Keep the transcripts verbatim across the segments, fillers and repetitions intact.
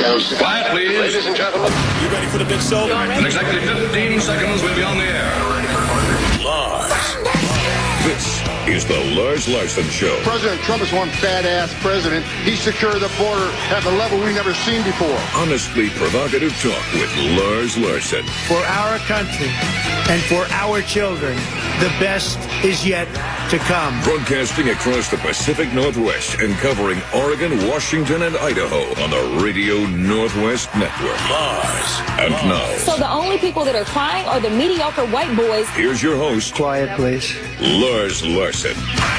Quiet, please. Ladies and gentlemen. You ready for the big show? In exactly fifteen seconds, we'll be on the air. Lars. This is the Lars Larson Show. President Trump is one badass president. He secured the border at a level we've never seen before. Honestly provocative talk with Lars Larson. For our country and for our children, the best is yet to come. Broadcasting across the Pacific Northwest and covering Oregon, Washington, and Idaho on the Radio Northwest Network. Lars. And now, So the only people that are crying are the mediocre white boys. here's your host, Quiet, please. Lars Larson.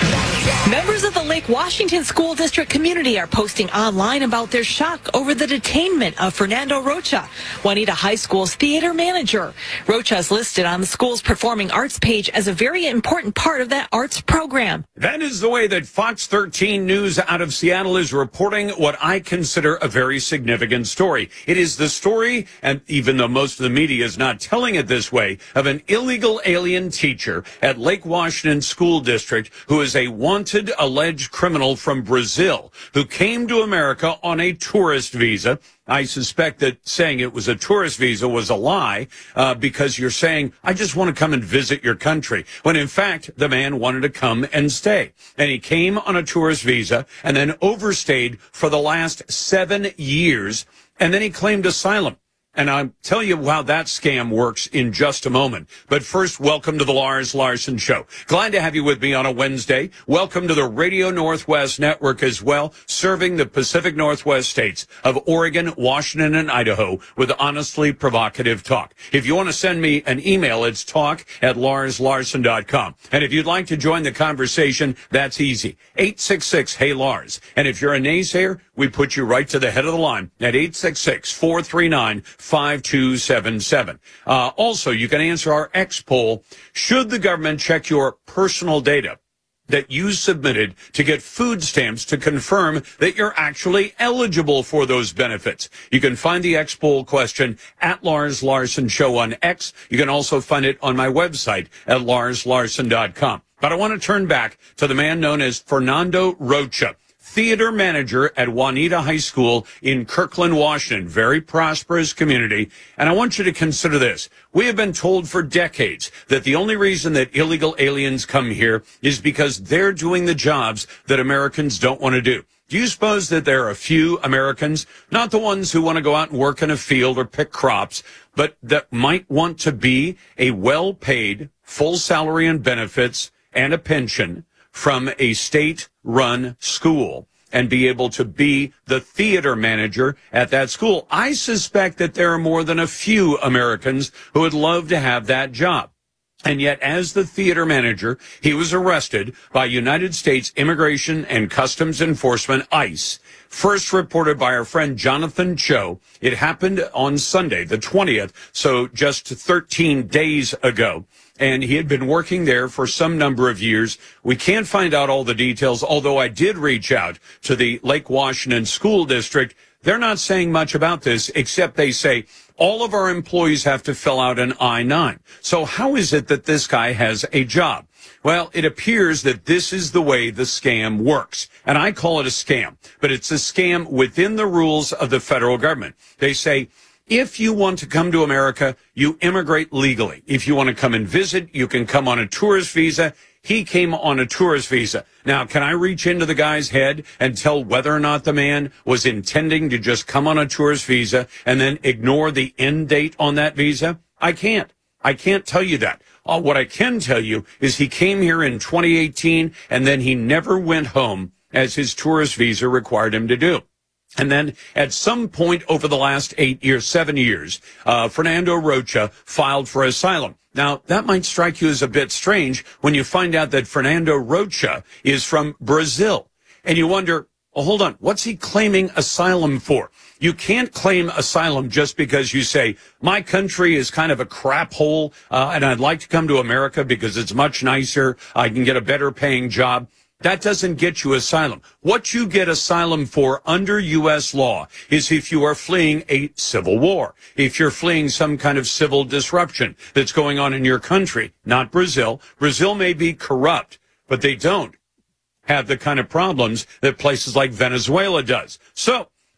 Members of the Lake Washington School District community are posting online about their shock over the detainment of Fernando Rocha, Juanita High School's theater manager. Rocha is listed on the school's performing arts page as a very important part of that arts program. That is the way that Fox thirteen News out of Seattle is reporting what I consider a very significant story. It is the story, and even though most of the media is not telling it this way, of an illegal alien teacher at Lake Washington School District who is a wanted alleged criminal from Brazil who came to America on a tourist visa. I suspect that saying it was a tourist visa was a lie uh, because you're saying, I just want to come and visit your country, when in fact the man wanted to come and stay. And he came on a tourist visa and then overstayed for the last seven years, and then he claimed asylum. And I'll tell you how that scam works in just a moment. But first, welcome to the Lars Larson Show. Glad to have you with me on a Wednesday. Welcome to the Radio Northwest Network as well, serving the Pacific Northwest states of Oregon, Washington, and Idaho with honestly provocative talk. If you want to send me an email, it's talk at lars larson dot com. And if you'd like to join the conversation, that's easy. eight six six, hey Lars. And if you're a naysayer, we put you right to the head of the line at eight six six, four three nine, five two seven seven. Uh, also, you can answer our X poll. Should the government check your personal data that you submitted to get food stamps to confirm that you're actually eligible for those benefits? You can find the X poll question at Lars Larson Show on X. You can also find it on my website at lars larson dot com. But I want to turn back to the man known as Fernando Rocha, theater manager at Juanita High School in Kirkland, Washington. Very prosperous community. And I want you to consider this. We have been told for decades that the only reason that illegal aliens come here is because they're doing the jobs that Americans don't want to do. Do you suppose that there are a few Americans, not the ones who want to go out and work in a field or pick crops, but that might want to be a well-paid, full salary and benefits and a pension from a state-run school and be able to be the theater manager at that school? I suspect that there are more than a few Americans who would love to have that job. And yet, as the theater manager, he was arrested by United States Immigration and Customs Enforcement, ICE. First reported by our friend Jonathan Cho. It happened on Sunday, the twentieth, so just thirteen days ago. And he had been working there for some number of years. We can't find out all the details, although I did reach out to the Lake Washington School District. They're not saying much about this, except they say all of our employees have to fill out an I nine. So how is it that this guy has a job? Well, it appears that this is the way the scam works. And I call it a scam, but it's a scam within the rules of the federal government. They say, if you want to come to America, you immigrate legally. If you want to come and visit, you can come on a tourist visa. He came on a tourist visa. Now, can I reach into the guy's head and tell whether or not the man was intending to just come on a tourist visa and then ignore the end date on that visa? I can't. I can't tell you that. Uh, what I can tell you is he came here in twenty eighteen, and then he never went home, as his tourist visa required him to do. And then at some point over the last eight years, seven years, uh, Fernando Rocha filed for asylum. Now, that might strike you as a bit strange when you find out that Fernando Rocha is from Brazil. And you wonder, oh, hold on, what's he claiming asylum for? You can't claim asylum just because you say, my country is kind of a crap hole, uh, and I'd like to come to America because it's much nicer. I can get a better paying job. That doesn't get you asylum. What you get asylum for under U S law is if you are fleeing a civil war, if you're fleeing some kind of civil disruption that's going on in your country, not Brazil. Brazil may be corrupt, but they don't have the kind of problems that places like Venezuela does. So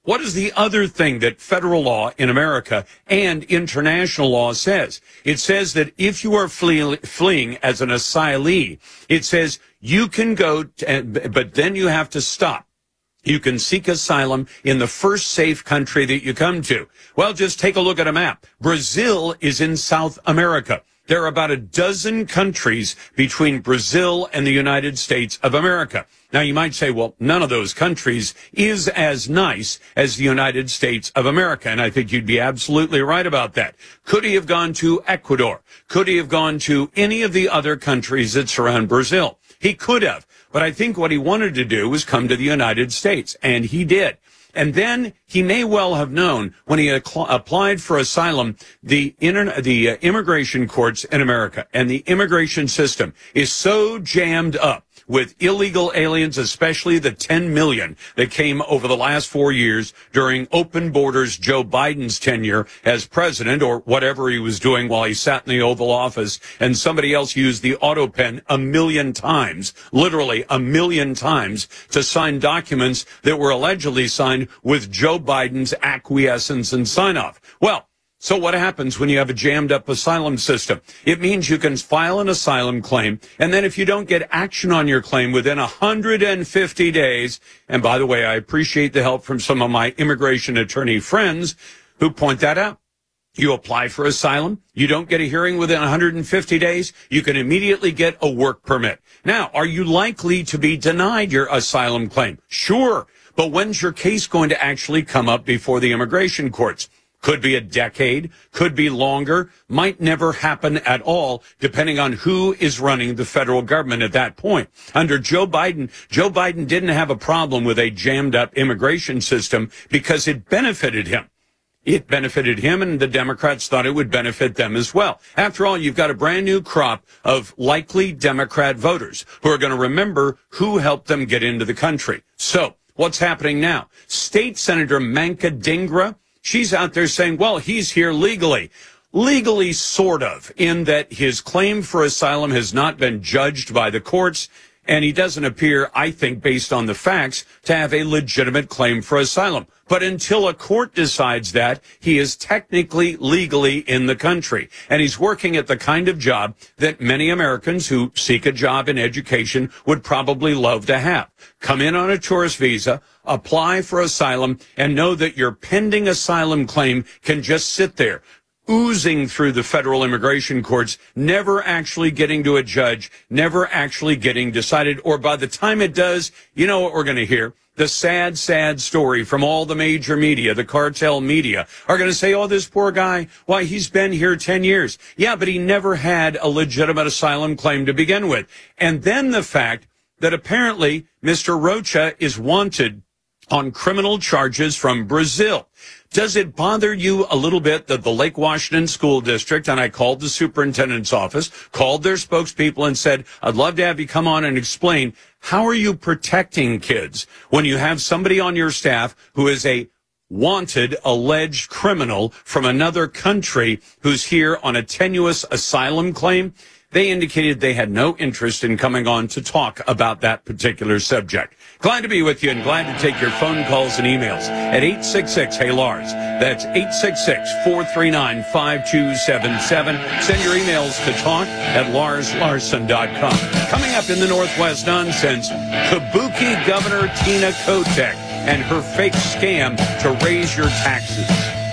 What is the other thing that federal law in America and international law says? It says that if you are flee- fleeing as an asylee, it says you can go, to, but then you have to stop. You can seek asylum in the first safe country that you come to. Well, just take a look at a map. Brazil is in South America. There are about a dozen countries between Brazil and the United States of America. Now, you might say, well, none of those countries is as nice as the United States of America. And I think you'd be absolutely right about that. Could he have gone to Ecuador? Could he have gone to any of the other countries that surround Brazil? He could have. But I think what he wanted to do was come to the United States, and he did. And then he may well have known when he acl- applied for asylum, the inter- the uh, immigration courts in America and the immigration system is so jammed up with illegal aliens, especially the ten million that came over the last four years during open borders Joe Biden's tenure as president, or whatever he was doing while he sat in the Oval Office, and somebody else used the auto pen a million times, literally a million times, to sign documents that were allegedly signed with Joe Biden's acquiescence and sign-off. Well, so what happens when you have a jammed up asylum system? It means you can file an asylum claim, and then if you don't get action on your claim within one hundred fifty days, and by the way, I appreciate the help from some of my immigration attorney friends who point that out. You apply for asylum, you don't get a hearing within one hundred fifty days, you can immediately get a work permit. Now, are you likely to be denied your asylum claim? Sure, but when's your case going to actually come up before the immigration courts? Could be a decade, could be longer, might never happen at all, depending on who is running the federal government at that point. Under Joe Biden, Joe Biden didn't have a problem with a jammed up immigration system because it benefited him. It benefited him, and the Democrats thought it would benefit them as well. After all, you've got a brand new crop of likely Democrat voters who are going to remember who helped them get into the country. So what's happening now? State Senator Manka Dhingra, she's out there saying, well, he's here legally. Legally, sort of, in that his claim for asylum has not been judged by the courts, and he doesn't appear, I think, based on the facts, to have a legitimate claim for asylum. But until a court decides that, he is technically legally in the country. And he's working at the kind of job that many Americans who seek a job in education would probably love to have. Come in on a tourist visa, apply for asylum, and know that your pending asylum claim can just sit there, oozing through the federal immigration courts, never actually getting to a judge, never actually getting decided. Or by the time it does, you know what we're going to hear? The sad, sad story from all the major media, the cartel media, are going to say, oh, this poor guy, why, he's been here ten years. Yeah, but he never had a legitimate asylum claim to begin with. And then the fact that apparently Mister Rocha is wanted on criminal charges from Brazil. Does it bother you a little bit that the Lake Washington School District, and I called the superintendent's office, called their spokespeople and said, I'd love to have you come on and explain, how are you protecting kids when you have somebody on your staff who is a wanted, alleged criminal from another country who's here on a tenuous asylum claim? They indicated they had no interest in coming on to talk about that particular subject. Glad to be with you and glad to take your phone calls and emails at eight six six, hey Lars. That's eight six six, four three nine, five two seven seven. Send your emails to talk at lars larson dot com. Coming up in the Northwest Nonsense, Kabuki Governor Tina Kotek and her fake scam to raise your taxes.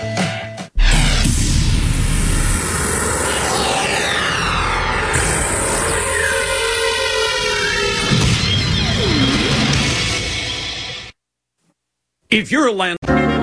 If you're a land...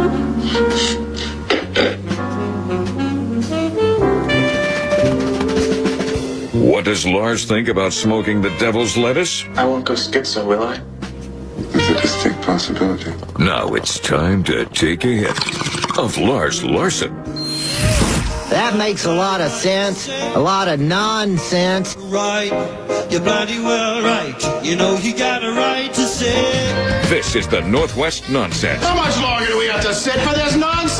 What does Lars think about smoking the devil's lettuce? I won't go schizo, will I? There's a distinct possibility. Now it's time to take a hit of Lars Larson. That makes a lot of sense. A lot of nonsense. Right. You're bloody well right. You know you got a right to say. This is the Northwest Nonsense. How much longer do we have to sit for this nonsense?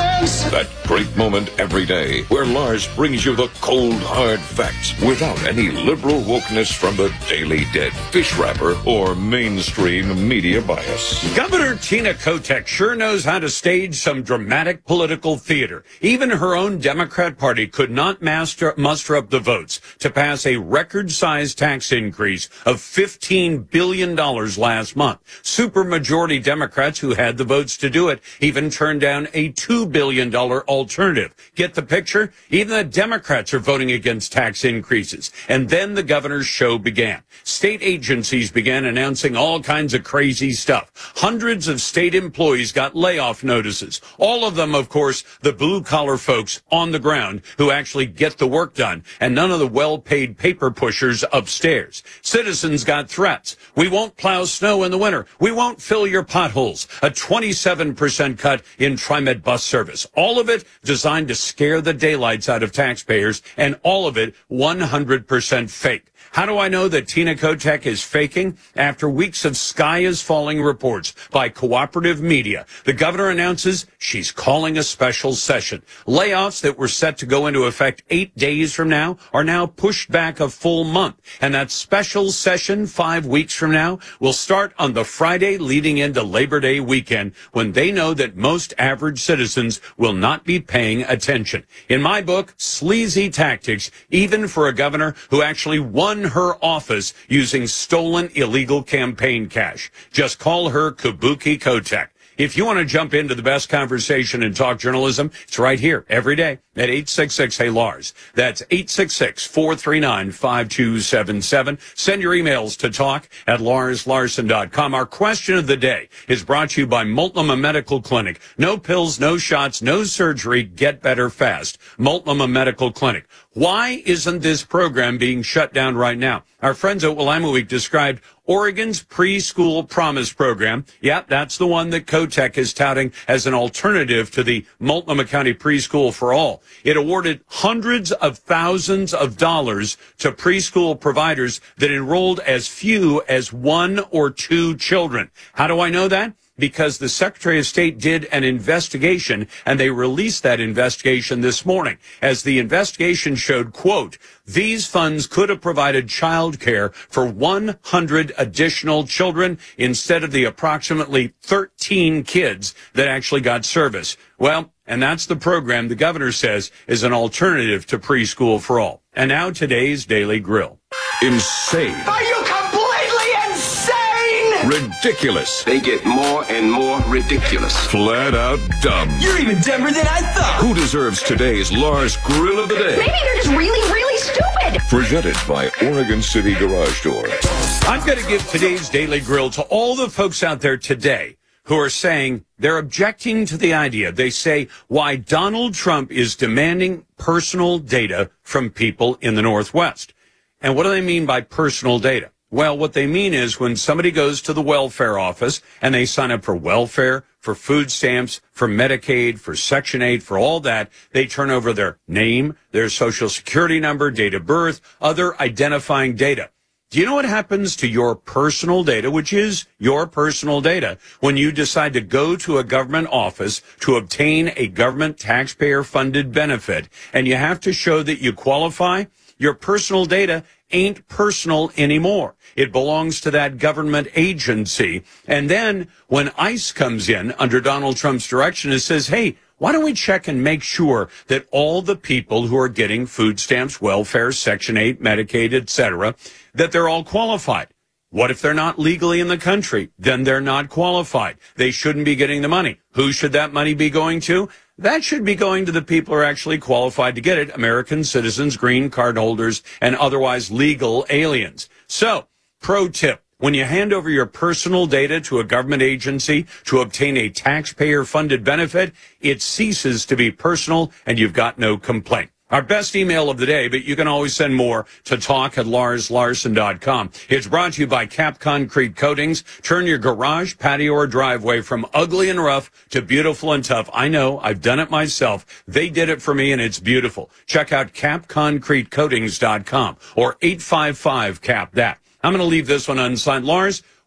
That great moment every day where Lars brings you the cold, hard facts without any liberal wokeness from the Daily Dead, fish wrapper, or mainstream media bias. Governor Tina Kotek sure knows how to stage some dramatic political theater. Even her own Democrat Party could not master, muster up the votes to pass a record-sized tax increase of fifteen billion dollars last month. Supermajority Democrats who had the votes to do it even turned down a two billion dollars alternative. Get the picture? Even the Democrats are voting against tax increases. And then the governor's show began. State agencies began announcing all kinds of crazy stuff. Hundreds of state employees got layoff notices. All of them, of course, the blue-collar folks on the ground who actually get the work done, and none of the well-paid paper pushers upstairs. Citizens got threats. We won't plow snow in the winter. We won't fill your potholes. A twenty-seven percent cut in TriMet bus service. All of it designed to scare the daylights out of taxpayers, and all of it one hundred percent fake. How do I know that Tina Kotek is faking? After weeks of sky is falling reports by cooperative media, the governor announces she's calling a special session. Layoffs that were set to go into effect eight days from now are now pushed back a full month. And that special session five weeks from now will start on the Friday leading into Labor Day weekend, when they know that most average citizens will not be paying attention. In my book, sleazy tactics, even for a governor who actually won her office using stolen illegal campaign cash. Just call her Kabuki Kotek. If you want to jump into the best conversation in talk journalism, it's right here every day at eight six six, hey Lars. That's eight six six, four three nine, five two seven seven. Send your emails to talk at lars larson dot com. Our question of the day is brought to you by Multnomah Medical Clinic. No pills, no shots, no surgery. Get better fast. Multnomah Medical Clinic. Why isn't this program being shut down right now? Our friends at Willamette Week described Oregon's preschool promise program. Yep, that's the one that Kotek is touting as an alternative to the Multnomah County Preschool for All. It awarded hundreds of thousands of dollars to preschool providers that enrolled as few as one or two children. How do I know that? Because the Secretary of State did an investigation, and they released that investigation this morning. As the investigation showed, quote, these funds could have provided child care for one hundred additional children instead of the approximately thirteen kids that actually got service. Well, and that's the program the governor says is an alternative to preschool for all. And now today's Daily Grill. Insane. Are you completely insane? Ridiculous. They get more and more ridiculous. Flat out dumb. You're even dumber than I thought. Who deserves today's Lars Grill of the Day? Maybe they're just really, really stupid. Presented by Oregon City Garage Door. I'm going to give today's Daily Grill to all the folks out there today who are saying they're objecting to the idea. They say why Donald Trump is demanding personal data from people in the Northwest. And what do they mean by personal data? Well, what they mean is when somebody goes to the welfare office and they sign up for welfare, for food stamps, for Medicaid, for Section eight, for all that, they turn over their name, their social security number, date of birth, other identifying data. Do you know what happens to your personal data, which is your personal data, when you decide to go to a government office to obtain a government taxpayer-funded benefit, and you have to show that you qualify? Your personal data ain't personal anymore. It belongs to that government agency. And then when ICE comes in under Donald Trump's direction and says, hey, why don't we check and make sure that all the people who are getting food stamps, welfare, Section eight, Medicaid, et cetera, that they're all qualified? What if they're not legally in the country? Then they're not qualified. They shouldn't be getting the money. Who should that money be going to? That should be going to the people who are actually qualified to get it, American citizens, green card holders, and otherwise legal aliens. So, pro tip. When you hand over your personal data to a government agency to obtain a taxpayer-funded benefit, it ceases to be personal, and you've got no complaint. Our best email of the day, but you can always send more to talk at lars larson dot com. It's brought to you by Cap Concrete Coatings. Turn your garage, patio, or driveway from ugly and rough to beautiful and tough. I know. I've done it myself. They did it for me, and it's beautiful. Check out cap concrete coatings dot com or eight five five, C A P, that. I'm going to leave this one unsigned. Lars,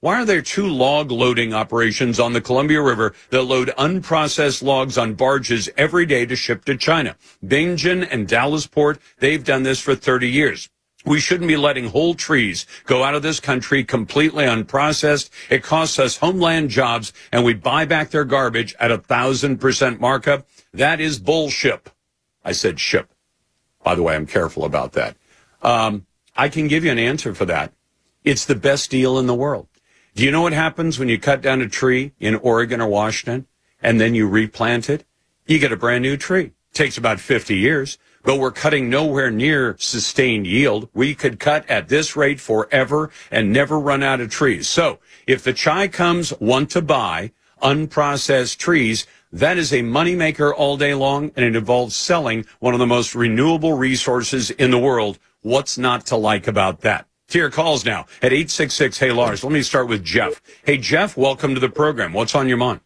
Why are there two log loading operations on the Columbia River that load unprocessed logs on barges every day to ship to China? Bingen and Dallas Port, they've done this for thirty years. We shouldn't be letting whole trees go out of this country completely unprocessed. It costs us homeland jobs, and we buy back their garbage at a thousand percent markup. That is bullshit. I said ship. By the way, I'm careful about that. Um, I can give you an answer for that. It's the best deal in the world. Do you know what happens when you cut down a tree in Oregon or Washington and then you replant it? You get a brand new tree. It takes about fifty years, but we're cutting nowhere near sustained yield. We could cut at this rate forever and never run out of trees. So if the Chai comes want to buy unprocessed trees, that is a moneymaker all day long, and it involves selling one of the most renewable resources in the world. What's not to like about that? To your calls now at eight six six, hey, Lars. Let me start with Jeff. Hey, Jeff, welcome to the program. What's on your mind?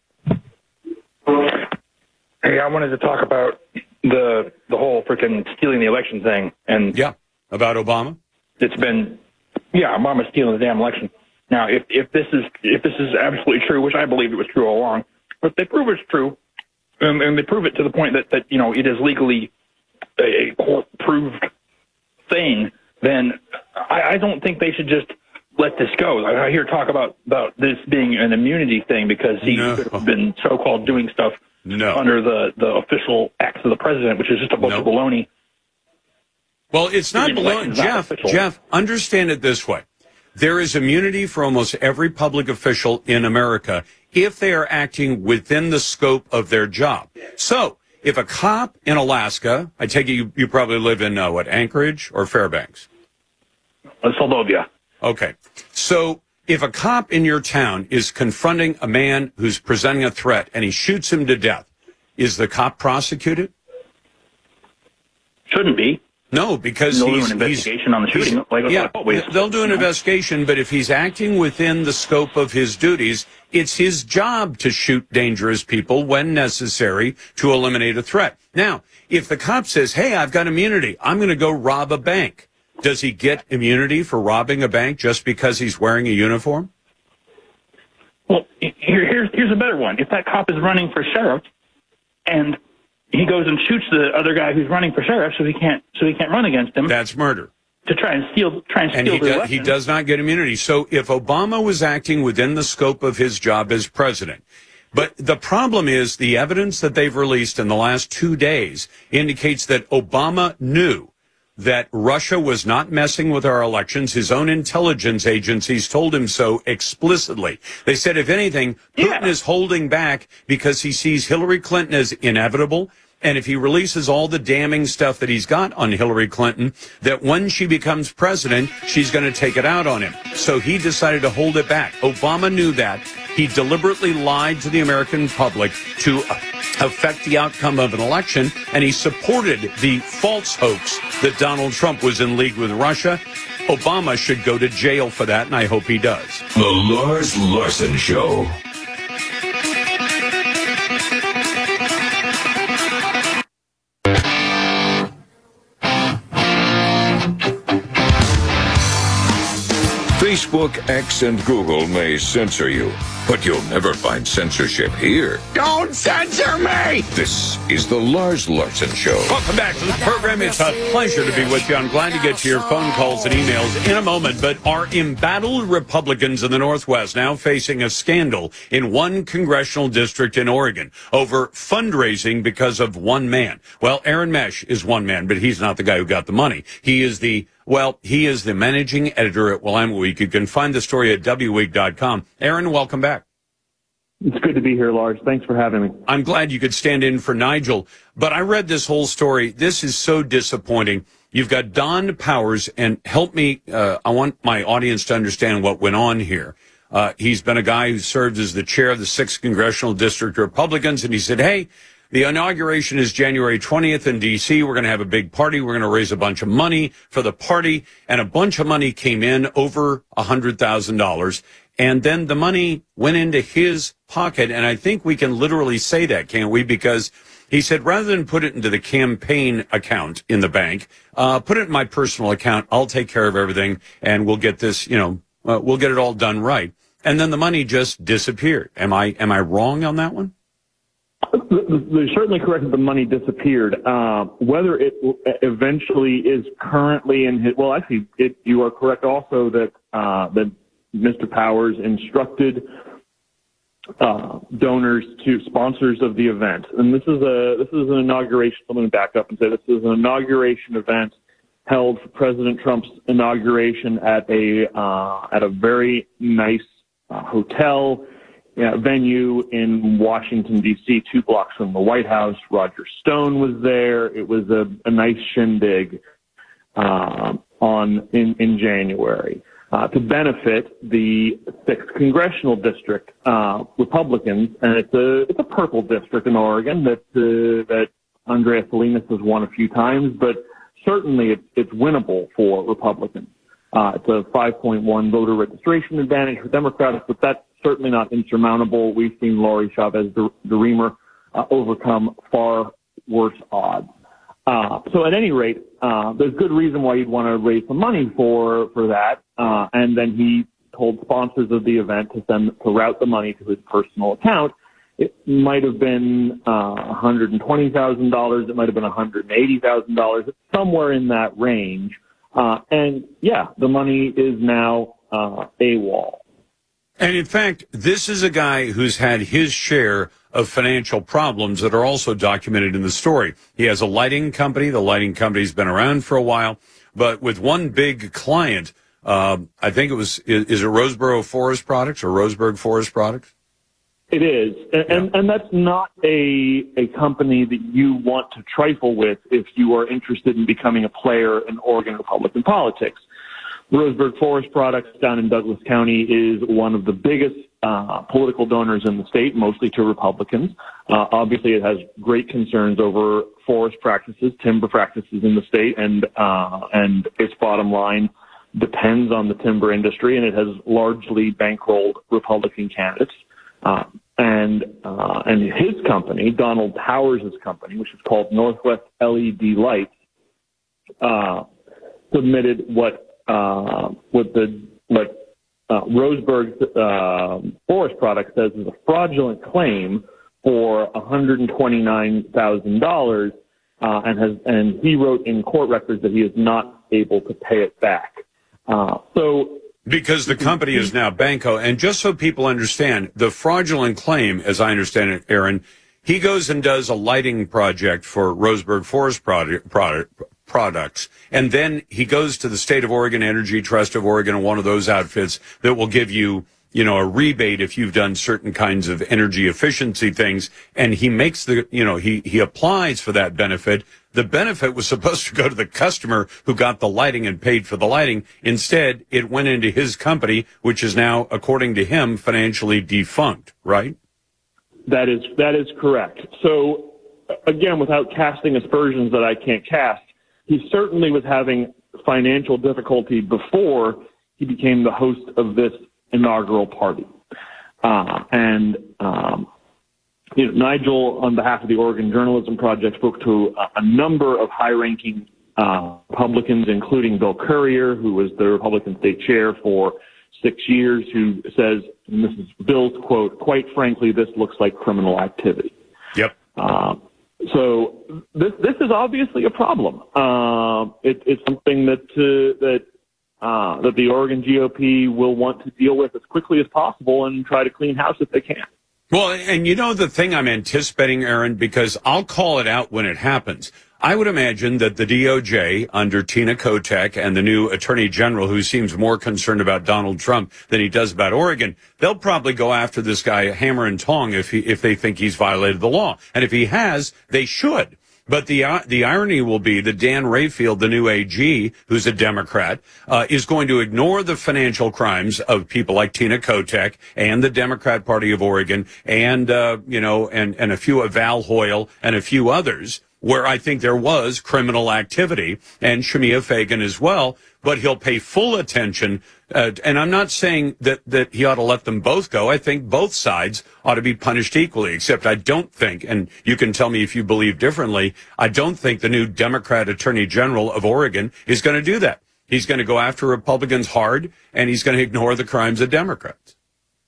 Hey, I wanted to talk about the the whole freaking stealing the election thing. And yeah, about Obama? It's been, yeah, Obama stealing the damn election. Now, if, if this is if this is absolutely true, which I believe it was true all along, but if they prove it's true, and, and they prove it to the point that, that you know, it is legally a court-proved thing, then I, I don't think they should just let this go. I, I hear talk about, about this being an immunity thing because he no. could have been so-called doing stuff no. under the, the official acts of the president, which is just a bunch no. of baloney. Well, it's not baloney. Jeff, Jeff, understand it this way. There is immunity for almost every public official in America if they are acting within the scope of their job. So if a cop in Alaska, I take it you, you probably live in, uh, what, Anchorage or Fairbanks? Soldovia. Okay. So if a cop in your town is confronting a man who's presenting a threat and he shoots him to death, is the cop prosecuted? Shouldn't be. No, because they'll he's, do an investigation he's, on the shooting. Like, yeah, always, they'll do an you know? investigation, but if he's acting within the scope of his duties, it's his job to shoot dangerous people when necessary to eliminate a threat. Now, if the cop says, hey, I've got immunity, I'm going to go rob a bank, does he get immunity for robbing a bank just because he's wearing a uniform? Well, here, here's, here's a better one. If that cop is running for sheriff and he goes and shoots the other guy who's running for sheriff, so he can't, so he can't run against him. That's murder. To try and steal, try and steal and he, the do, election. he does not get immunity. So if Obama was acting within the scope of his job as president, but the problem is the evidence that they've released in the last two days indicates that Obama knew that Russia was not messing with our elections. His own intelligence agencies told him so explicitly. They said, if anything, Putin yeah. is holding back because he sees Hillary Clinton as inevitable. And if he releases all the damning stuff that he's got on Hillary Clinton, that when she becomes president, she's going to take it out on him. So he decided to hold it back. Obama knew that. He deliberately lied to the American public to affect the outcome of an election, and he supported the false hoax that Donald Trump was in league with Russia. Obama should go to jail for that, and I hope he does. The Lars Larson Show. Facebook, X, and Google may censor you, but you'll never find censorship here. Don't censor me! This is the Lars Larson Show. Welcome back to the program. It's a pleasure to be with you. I'm glad to get to your phone calls and emails in a moment, but are embattled Republicans in the Northwest now facing a scandal in one congressional district in Oregon over fundraising because of one man? Well, Aaron Mesh is one man, but he's not the guy who got the money. He is the Well, he is the managing editor at Willamette Week. You can find the story at W week dot com. Aaron, welcome back. It's good to be here, Lars. Thanks for having me. I'm glad you could stand in for Nigel. But I read this whole story. This is so disappointing. You've got Don Powers, and help me, uh, I want my audience to understand what went on here. Uh, he's been a guy who served as the chair of the sixth Congressional District Republicans, and he said, hey, the inauguration is January twentieth in D C. We're going to have a big party. We're going to raise a bunch of money for the party. And a bunch of money came in, over one hundred thousand dollars. And then the money went into his pocket. And I think we can literally say that, can't we? Because he said, rather than put it into the campaign account in the bank, uh, put it in my personal account. I'll take care of everything. And we'll get this, you know, uh, we'll get it all done right. and then the money just disappeared. Am I am I wrong on that one? They're certainly correct that the money disappeared. Uh, whether it eventually is currently in his, well, actually, it, you are correct also that uh, that Mister Powers instructed uh, donors to sponsors of the event, and this is a this is an inauguration. Let me back up and say this is an inauguration event held for President Trump's inauguration at a uh, at a very nice uh, hotel. Yeah, venue in Washington, D C, two blocks from the White House. Roger Stone was there. It was a, a nice shindig uh, on in, in January uh, to benefit the sixth congressional district uh, Republicans, and it's a it's a purple district in Oregon that uh, that Andrea Salinas has won a few times, but certainly it's it's winnable for Republicans. Uh, it's a five point one voter registration advantage for Democrats, but that's certainly not insurmountable. We've seen Lori Chavez the Reamer uh, overcome far worse odds. Uh, so at any rate, uh, there's good reason why you'd want to raise some money for for that. Uh, and then he told sponsors of the event to send to route the money to his personal account. It might have been uh, one hundred twenty thousand dollars. It might have been one hundred eighty thousand dollars. It's somewhere in that range. Uh, and yeah, the money is now uh, AWOL. And in fact, this is a guy who's had his share of financial problems that are also documented in the story. He has a lighting company. The lighting company's been around for a while, but with one big client, uh, I think it was, is, is it Roseboro Forest Products or Roseburg Forest Products? It is. And, yeah. and, and that's not a, a company that you want to trifle with if you are interested in becoming a player in Oregon Republican politics. Roseburg Forest Products down in Douglas County is one of the biggest uh, political donors in the state, mostly to Republicans. Uh, obviously, it has great concerns over forest practices, timber practices in the state, and uh, and its bottom line depends on the timber industry, and it has largely bankrolled Republican candidates. Uh, and uh, and his company, Donald Powers' company, which is called Northwest L E D Lights, uh, submitted what. Uh, what the what uh, Roseburg uh, Forest Products says is a fraudulent claim for one hundred twenty-nine thousand dollars, uh, and has and he wrote in court records that he is not able to pay it back. Uh, so because the company is now Banco, and just so people understand, the fraudulent claim, as I understand it, Aaron, he goes and does a lighting project for Roseburg Forest product, product, products, and then he goes to the State of Oregon, Energy Trust of Oregon, and one of those outfits that will give you, you know, a rebate if you've done certain kinds of energy efficiency things, and he makes the, you know, he, he applies for that benefit. The benefit was supposed to go to the customer who got the lighting and paid for the lighting. Instead, it went into his company, which is now, according to him, financially defunct, right? That is, that is correct. So, again, without casting aspersions that I can't cast, he certainly was having financial difficulty before he became the host of this inaugural party. Uh, and um, you know, Nigel, on behalf of the Oregon Journalism Project, spoke to a, a number of high-ranking uh, Republicans, including Bill Currier, who was the Republican state chair for six years, who says, and this is Bill's quote, "Quite frankly, this looks like criminal activity." Yep. Uh, So this this is obviously a problem. Uh, it, it's something that uh, that uh, that the Oregon G O P will want to deal with as quickly as possible and try to clean house if they can. Well, and you know the thing I'm anticipating, Aaron, because I'll call it out when it happens. I would imagine that the D O J under Tina Kotek and the new Attorney General, who seems more concerned about Donald Trump than he does about Oregon, they'll probably go after this guy hammer and tong if he, if they think he's violated the law. And if he has, they should. But the uh, the irony will be that Dan Rayfield, the new A G, who's a Democrat, uh, is going to ignore the financial crimes of people like Tina Kotek and the Democrat Party of Oregon and, uh, you know, and, and a few of Val Hoyle and a few others, where I think there was criminal activity, and Shemia Fagan as well, but he'll pay full attention. Uh, and I'm not saying that, that he ought to let them both go. I think both sides ought to be punished equally, except I don't think, and you can tell me if you believe differently, I don't think the new Democrat Attorney General of Oregon is going to do that. He's going to go after Republicans hard, and he's going to ignore the crimes of Democrats.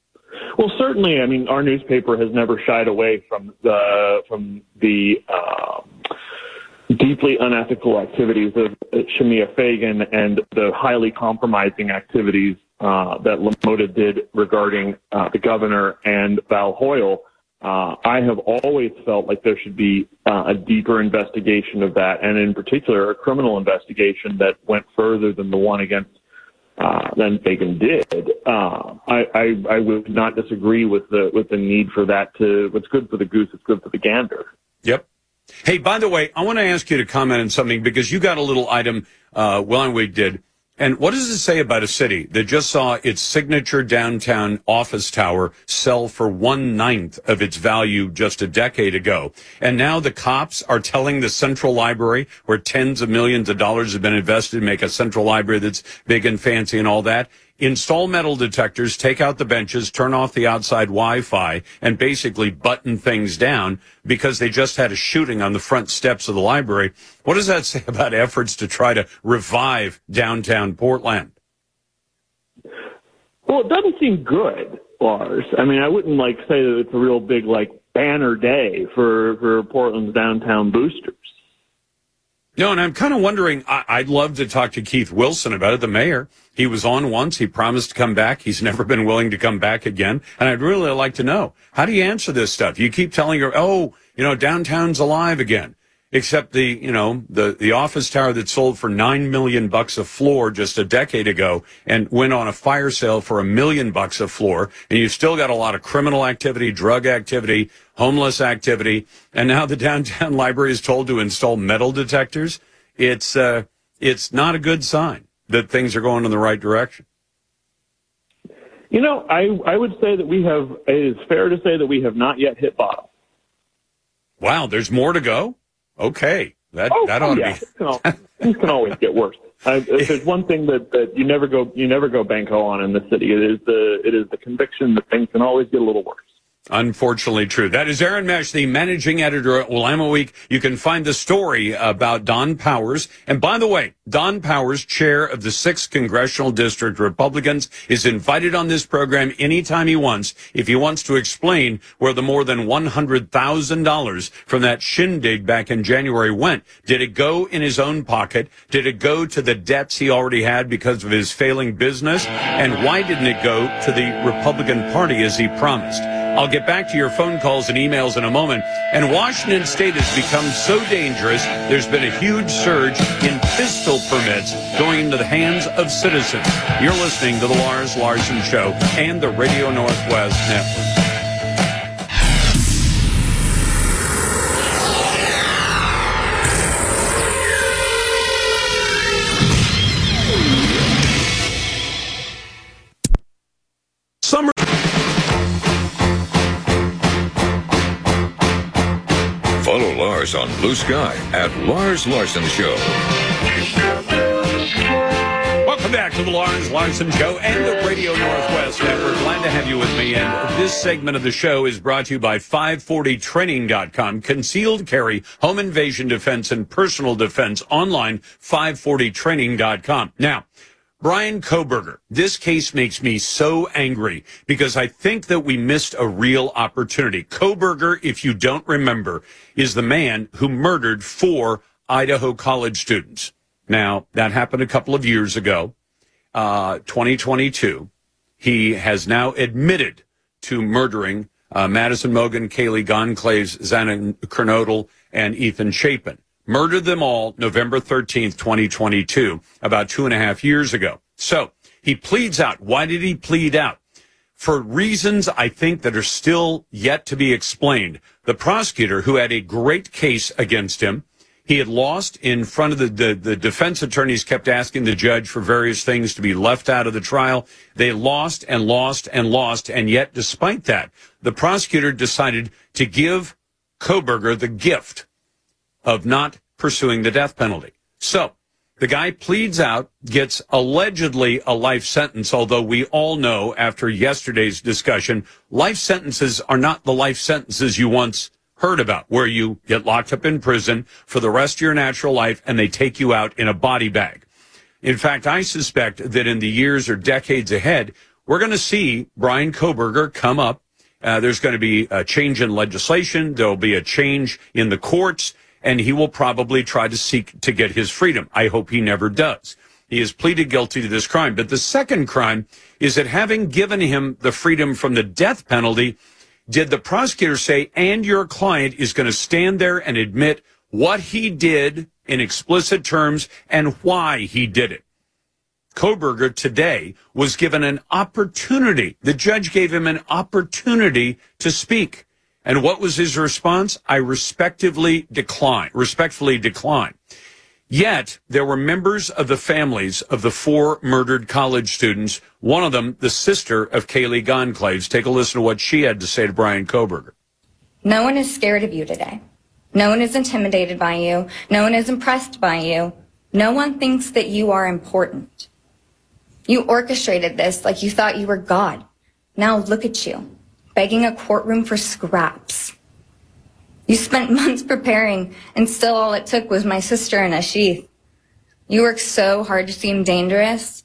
Well, certainly. I mean, our newspaper has never shied away from the from the uh, deeply unethical activities of Shemia Fagan and the highly compromising activities uh, that LaMotta did regarding uh, the governor and Val Hoyle. Uh, I have always felt like there should be uh, a deeper investigation of that, and in particular, a criminal investigation that went further than the one against uh, than Fagan did. Uh, I, I, I would not disagree with the with the need for that. To what's good for the goose is good for the gander. Yep. Hey, by the way, I want to ask you to comment on something because you got a little item. Uh, Wellingwig did. And what does it say about a city that just saw its signature downtown office tower sell for one-ninth of its value just a decade ago? And now the cops are telling the Central Library, where tens of millions of dollars have been invested to make a central library that's big and fancy and all that, install metal detectors, take out the benches, turn off the outside Wi-Fi, and basically button things down because they just had a shooting on the front steps of the library. What does that say about efforts to try to revive downtown Portland? Well, it doesn't seem good, Lars. I mean, I wouldn't like say that it's a real big like banner day for, for Portland's downtown boosters. No, and I'm kind of wondering, I, I'd love to talk to Keith Wilson about it, the mayor. He was on once. He promised to come back. He's never been willing to come back again. And I'd really like to know, how do you answer this stuff? You keep telling her, oh, you know, downtown's alive again. Except the, you know, the, the office tower that sold for nine million bucks a floor just a decade ago and went on a fire sale for a million bucks a floor. And you've still got a lot of criminal activity, drug activity, homeless activity. And now the downtown library is told to install metal detectors. It's, uh, it's not a good sign that things are going in the right direction. You know, I, I would say that we have, it is fair to say that we have not yet hit bottom. Wow, there's more to go? Okay, that oh, that ought yeah. to be. Things can, al- things can always get worse. Uh, if there's one thing that, that you never go you never go banco on in the city, it is the it is the conviction that things can always get a little worse. Unfortunately true. That is Aaron Mesh, the managing editor at Willamette Week. You can find the story about Don Powers. And by the way, Don Powers, chair of the sixth Congressional District Republicans, is invited on this program anytime he wants if he wants to explain where the more than one hundred thousand dollars from that shindig back in January went. Did it go in his own pocket? Did it go to the debts he already had because of his failing business? And why didn't it go to the Republican Party as he promised? I'll get back to your phone calls and emails in a moment. And Washington State has become so dangerous, there's been a huge surge in pistol permits going into the hands of citizens. You're listening to the Lars Larson Show and the Radio Northwest Network. Summer. Follow Lars on Blue Sky at Lars Larson Show. Welcome back to the Lars Larson Show and the Radio Northwest Network. Glad to have you with me. And this segment of the show is brought to you by five forty training dot com. Concealed carry, home invasion defense, and personal defense online, five forty training dot com. Now, Bryan Kohberger, this case makes me so angry because I think that we missed a real opportunity. Kohberger, if you don't remember, is the man who murdered four Idaho college students. Now, that happened a couple of years ago, uh, twenty twenty-two. He has now admitted to murdering uh, Madison Mogen, Kaylee Goncalves, Xana Kernodle, and Ethan Chapin. Murdered them all November thirteenth, twenty twenty-two, about two and a half years ago. So he pleads out. Why did he plead out? For reasons I think that are still yet to be explained. The prosecutor, who had a great case against him, he had lost in front of the, the, the defense attorneys, kept asking the judge for various things to be left out of the trial. They lost and lost and lost. And yet, despite that, the prosecutor decided to give Kohberger the gift of not pursuing the death penalty. So the guy pleads out, gets allegedly a life sentence, although we all know after yesterday's discussion, life sentences are not the life sentences you once heard about, where you get locked up in prison for the rest of your natural life and they take you out in a body bag. In fact, I suspect that in the years or decades ahead, we're we're going to see Bryan Kohberger come up. Uh, there's going to be a change in legislation. There'll be a change in the courts, and he will probably try to seek to get his freedom. I hope he never does. He has pleaded guilty to this crime. But the second crime is that having given him the freedom from the death penalty, did the prosecutor say, and your client is going to stand there and admit what he did in explicit terms and why he did it? Kohberger today was given an opportunity. The judge gave him an opportunity to speak. And what was his response? I respectively decline, respectfully decline. Yet, there were members of the families of the four murdered college students, one of them the sister of Kaylee Goncalves. Take a listen to what she had to say to Bryan Kohberger. No one is scared of you today. No one is intimidated by you. No one is impressed by you. No one thinks that you are important. You orchestrated this like you thought you were God. Now look at you, begging a courtroom for scraps. You spent months preparing, and still all it took was my sister in a sheath. You worked so hard to seem dangerous,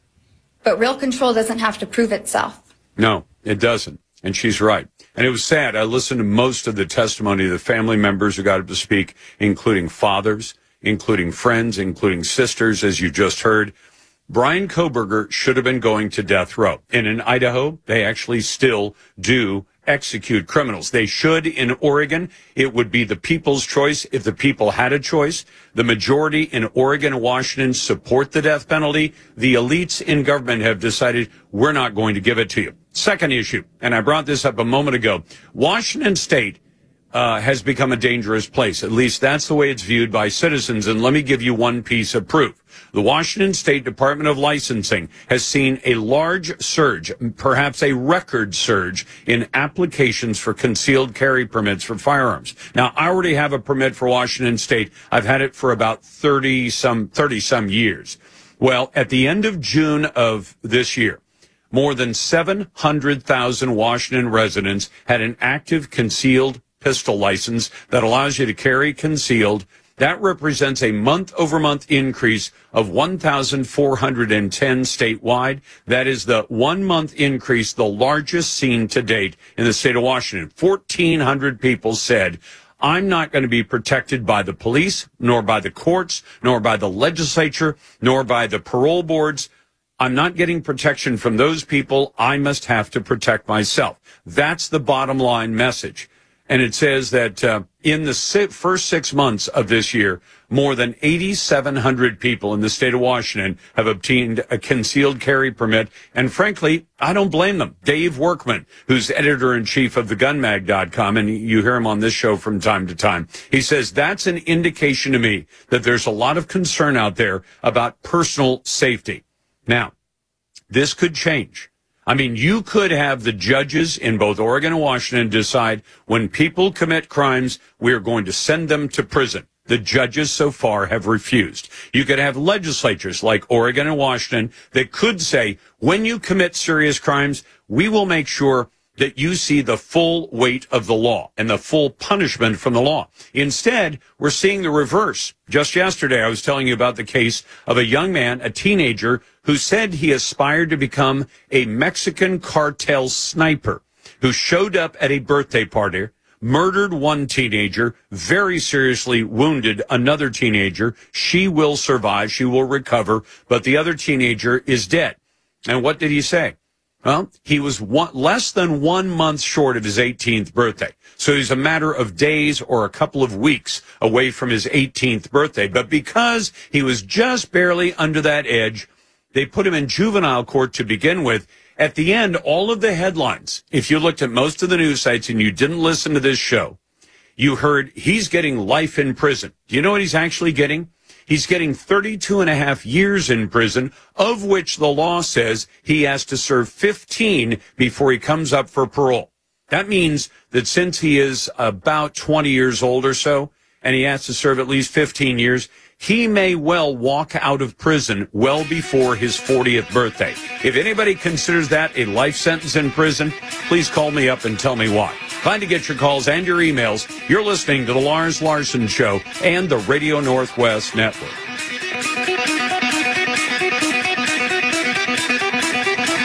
but real control doesn't have to prove itself. No, it doesn't, and she's right. And it was sad. I listened to most of the testimony of the family members who got up to speak, including fathers, including friends, including sisters, as you just heard. Bryan Kohberger should have been going to death row. And in Idaho, they actually still do execute criminals. They should. In Oregon, it would be the people's choice if the people had a choice. The majority in Oregon and Washington support the death penalty. The elites in government have decided we're not going to give it to you. Second issue, and I brought this up a moment ago, Washington State uh, has become a dangerous place. At least that's the way it's viewed by citizens. And let me give you one piece of proof. The Washington State Department of Licensing has seen a large surge, perhaps a record surge, in applications for concealed carry permits for firearms. Now, I already have a permit for Washington State. I've had it for about thirty some, thirty some years. Well, at the end of June of this year, more than seven hundred thousand Washington residents had an active concealed pistol license that allows you to carry concealed. That represents a month-over-month increase of one thousand four hundred ten statewide. That is the one-month increase, the largest seen to date in the state of Washington. fourteen hundred people said, I'm not going to be protected by the police, nor by the courts, nor by the legislature, nor by the parole boards. I'm not getting protection from those people. I must have to protect myself. That's the bottom line message. And it says that uh, in the si- first six months of this year, more than eight thousand seven hundred people in the state of Washington have obtained a concealed carry permit. And frankly, I don't blame them. Dave Workman, who's editor-in-chief of the gun mag dot com, and you hear him on this show from time to time, he says that's an indication to me that there's a lot of concern out there about personal safety. Now, this could change. I mean, you could have the judges in both Oregon and Washington decide when people commit crimes, we are going to send them to prison. The judges so far have refused. You could have legislatures like Oregon and Washington that could say, when you commit serious crimes, we will make sure that you see the full weight of the law and the full punishment from the law. Instead, we're seeing the reverse. Just yesterday, I was telling you about the case of a young man, a teenager, who said he aspired to become a Mexican cartel sniper, who showed up at a birthday party, murdered one teenager, very seriously wounded another teenager. She will survive. She will recover. But the other teenager is dead. And what did he say? Well, he was one, less than one month short of his eighteenth birthday. So he's a matter of days or a couple of weeks away from his eighteenth birthday. But because he was just barely under that edge, they put him in juvenile court to begin with. At the end, all of the headlines, if you looked at most of the news sites and you didn't listen to this show, you heard he's getting life in prison. Do you know what he's actually getting? He's getting thirty-two and a half years in prison, of which the law says he has to serve fifteen before he comes up for parole. That means that since he is about twenty years old or so, and he has to serve at least fifteen years, he may well walk out of prison well before his fortieth birthday. If anybody considers that a life sentence in prison, please call me up and tell me why. Glad to get your calls and your emails. You're listening to The Lars Larson Show and the Radio Northwest Network. The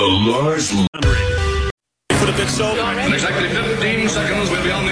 Lars. For the big soap. In exactly fifteen seconds, we'll be on the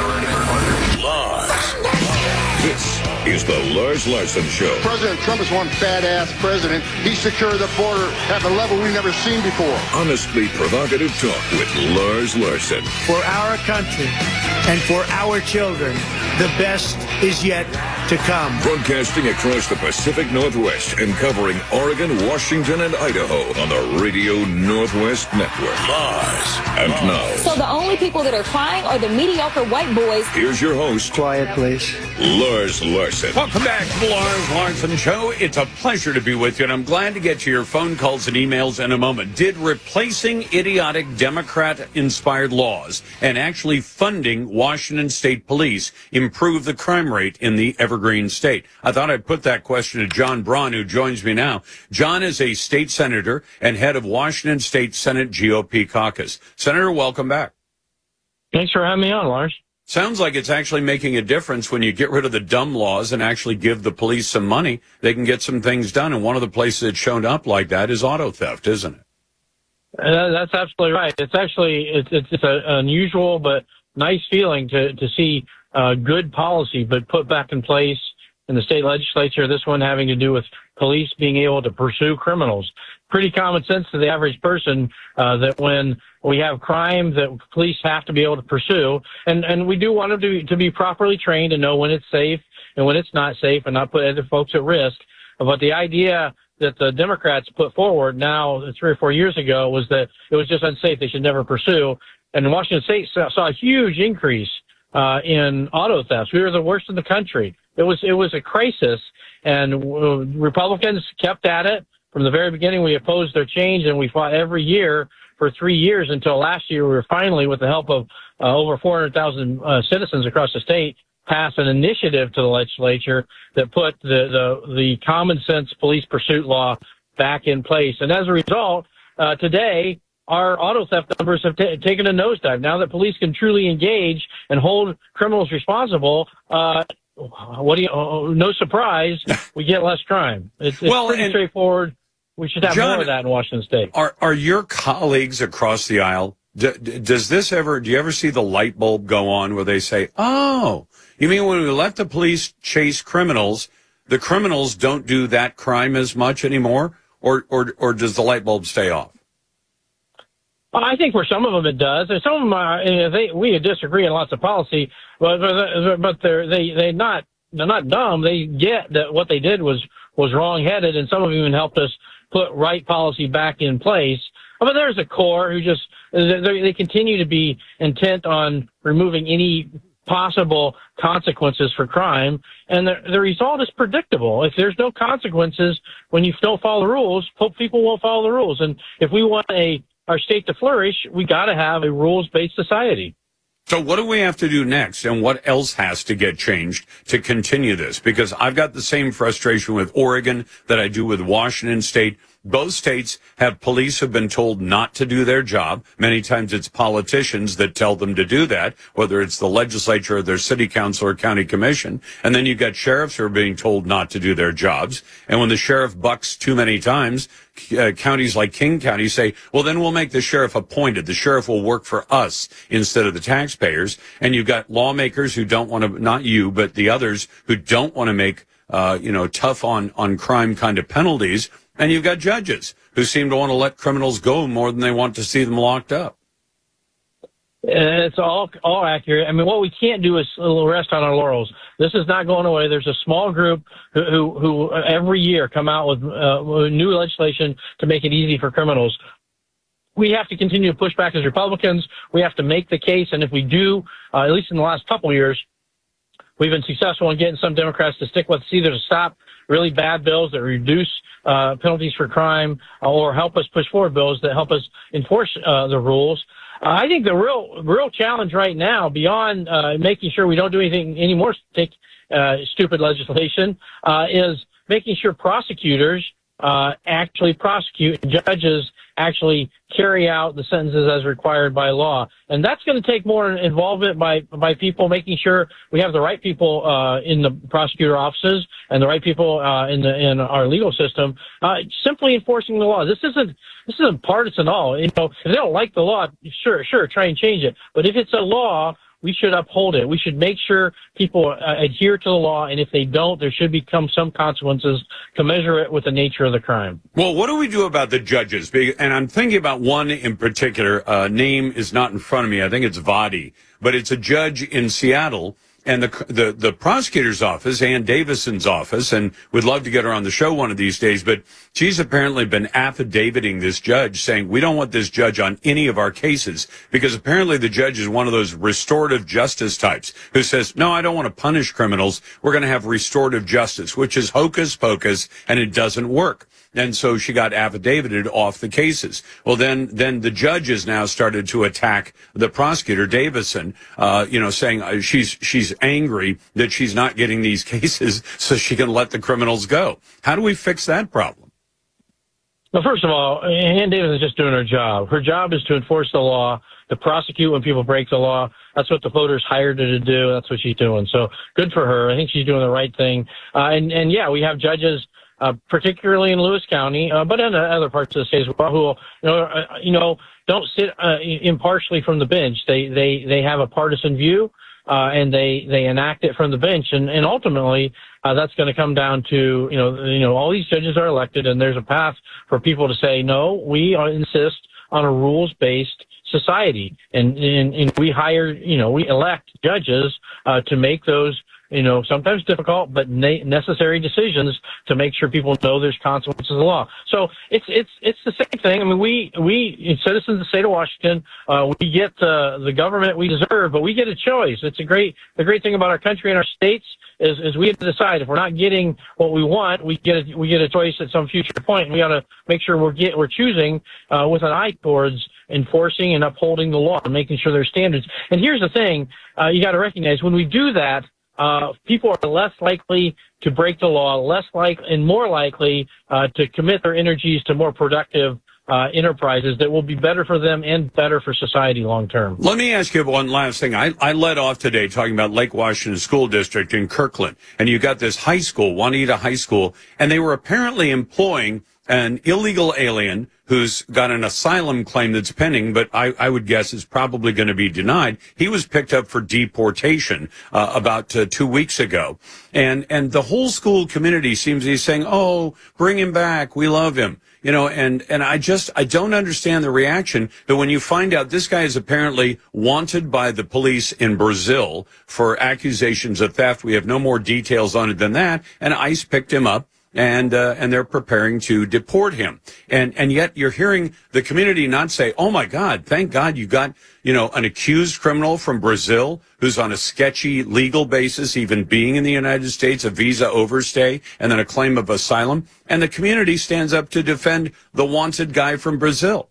air. Lars. This is the Lars Larson Show. President Trump is one badass president. He secured the border at a level we've never seen before. Honestly provocative talk with Lars Larson. For our country and for our children, the best is yet to come. Broadcasting across the Pacific Northwest and covering Oregon, Washington, and Idaho on the Radio Northwest Network. Lars. And now. So the only people that are crying are the mediocre white boys. Here's your host. Quiet, please. Lars Larson. Welcome back to the Lars Larson Show. It's a pleasure to be with you, and I'm glad to get to your phone calls and emails in a moment. Did replacing idiotic Democrat-inspired laws and actually funding Washington State Police improve the crime rate in the Evergreen State? I thought I'd put that question to John Braun, who joins me now. John is a state senator and head of Washington State Senate G O P caucus. Senator, welcome back. Thanks for having me on, Lars. Sounds like it's actually making a difference when you get rid of the dumb laws and actually give the police some money. They can get some things done, and one of the places it's shown up like that is auto theft, isn't it? Uh, that's absolutely right. It's actually it's it's, it's an unusual but nice feeling to to see uh, good policy but put back in place in the state legislature. This one having to do with police being able to pursue criminals. Pretty common sense to the average person uh, that when we have crime that police have to be able to pursue, and, and we do want them to, to be properly trained and know when it's safe and when it's not safe and not put other folks at risk. But the idea that the Democrats put forward now three or four years ago was that it was just unsafe. They should never pursue. And Washington State saw, saw a huge increase uh, in auto thefts. We were the worst in the country. It was it was a crisis, and uh, Republicans kept at it. From the very beginning, we opposed their change, and we fought every year for three years until last year. We were finally, with the help of uh, over four hundred thousand uh, citizens across the state, passed an initiative to the legislature that put the, the, the common sense police pursuit law back in place. And as a result, uh, today, our auto theft numbers have t- taken a nosedive. Now that police can truly engage and hold criminals responsible, uh, what do you, uh, no surprise, we get less crime. It's, it's well, pretty straightforward. We should have John, more of that in Washington State. Are are your colleagues across the aisle, d- d- does this ever, do you ever see the light bulb go on where they say, oh, you mean when we let the police chase criminals, the criminals don't do that crime as much anymore? Or, or, or does the light bulb stay off? I think for some of them it does. And some of them are, you know, they, we disagree on lots of policy, but, but they're, they, they're not, they're not dumb. They get that what they did was, was wrong-headed, and some of them even helped us put right policy back in place. But there's a core who just, they, they continue to be intent on removing any possible consequences for crime. And the, the result is predictable. If there's no consequences when you don't follow the rules, people won't follow the rules. And if we want a, our state to flourish, we got to have a rules-based society. So what do we have to do next, and what else has to get changed to continue this? Because I've got the same frustration with Oregon that I do with Washington State. Both states have police who've been told not to do their job. Many times it's politicians that tell them to do that, whether it's the legislature or their city council or county commission. And then you've got sheriffs who are being told not to do their jobs. And when the sheriff bucks too many times, uh, counties like King County say, well, then we'll make the sheriff appointed. The sheriff will work for us instead of the taxpayers. And you've got lawmakers who don't want to, not you, but the others who don't want to make, uh, you know, tough on, on crime kind of penalties. And you've got judges who seem to want to let criminals go more than they want to see them locked up. It's all all accurate. I mean, what we can't do is rest on our laurels. This is not going away. There's a small group who who, who every year come out with uh, new legislation to make it easy for criminals. We have to continue to push back as Republicans. We have to make the case, and if we do, uh, at least in the last couple of years, we've been successful in getting some Democrats to stick with us, either to stop really bad bills that reduce uh, penalties for crime, or help us push forward bills that help us enforce uh, the rules. Uh, I think the real real challenge right now, beyond uh, making sure we don't do anything any more take, uh, stupid legislation, uh, is making sure prosecutors uh, actually prosecute, and judges actually carry out the sentences as required by law. And that's going to take more involvement by, by people making sure we have the right people, uh, in the prosecutor offices and the right people, uh, in the, in our legal system, uh, simply enforcing the law. This isn't, this isn't partisan at all. You know, if they don't like the law, sure, sure, try and change it. But if it's a law, we should uphold it. We should make sure people uh, adhere to the law, and if they don't, there should become some consequences to measure it with the nature of the crime. Well, what do we do about the judges? And I'm thinking about one in particular. Uh, name is not in front of me. I think it's Vadi, but it's a judge in Seattle. And the, the, the prosecutor's office, Ann Davison's office, and we'd love to get her on the show one of these days, but she's apparently been affidavitting this judge saying, we don't want this judge on any of our cases, because apparently the judge is one of those restorative justice types who says, no, I don't want to punish criminals. We're going to have restorative justice, which is hocus pocus, and it doesn't work. And so she got affidavitted off the cases. Well, then, then the judges now started to attack the prosecutor, Davison, uh, you know, saying uh, she's, she's angry that she's not getting these cases so she can let the criminals go. How do we fix that problem? Well, first of all, Ann Davis is just doing her job. Her job is to enforce the law, to prosecute when people break the law. That's what the voters hired her to do. That's what she's doing. So good for her. I think she's doing the right thing. Uh, and, and yeah, we have judges, Uh, particularly in Lewis County, uh, but in other parts of the state as well, who, you know, uh, you know don't sit uh, impartially from the bench. They they they have a partisan view, uh, and they they enact it from the bench, and and ultimately uh, that's going to come down to you know you know all these judges are elected, and there's a path for people to say no, we insist on a rules-based society, and and, and we hire you know we elect judges uh, to make those. You know, sometimes difficult, but na- necessary decisions to make sure people know there's consequences of the law. So it's it's it's the same thing. I mean, we we citizens of the state of Washington, uh, we get uh, the government we deserve, but we get a choice. It's a great the great thing about our country and our states is is we have to decide if we're not getting what we want, we get a, we get a choice at some future point, and we got to make sure we're get we're choosing uh, with an eye towards enforcing and upholding the law and making sure there's standards. And here's the thing: uh, you got to recognize when we do that. Uh, people are less likely to break the law, less like and more likely uh, to commit their energies to more productive uh, enterprises that will be better for them and better for society long term. Let me ask you one last thing. I, I led off today talking about Lake Washington School District in Kirkland, and you got this high school, Juanita High School, and they were apparently employing an illegal alien who's got an asylum claim that's pending, but I, I would guess is probably going to be denied. He was picked up for deportation uh, about uh, two weeks ago. And and the whole school community seems to be saying, oh, bring him back. We love him. You know, and, and I just, I don't understand the reaction that when you find out this guy is apparently wanted by the police in Brazil for accusations of theft. We have no more details on it than that. And ICE picked him up. And, uh, and they're preparing to deport him. And, and yet you're hearing the community not say, oh my God, thank God you got, you know, an accused criminal from Brazil who's on a sketchy legal basis, even being in the United States, a visa overstay, and then a claim of asylum. And the community stands up to defend the wanted guy from Brazil.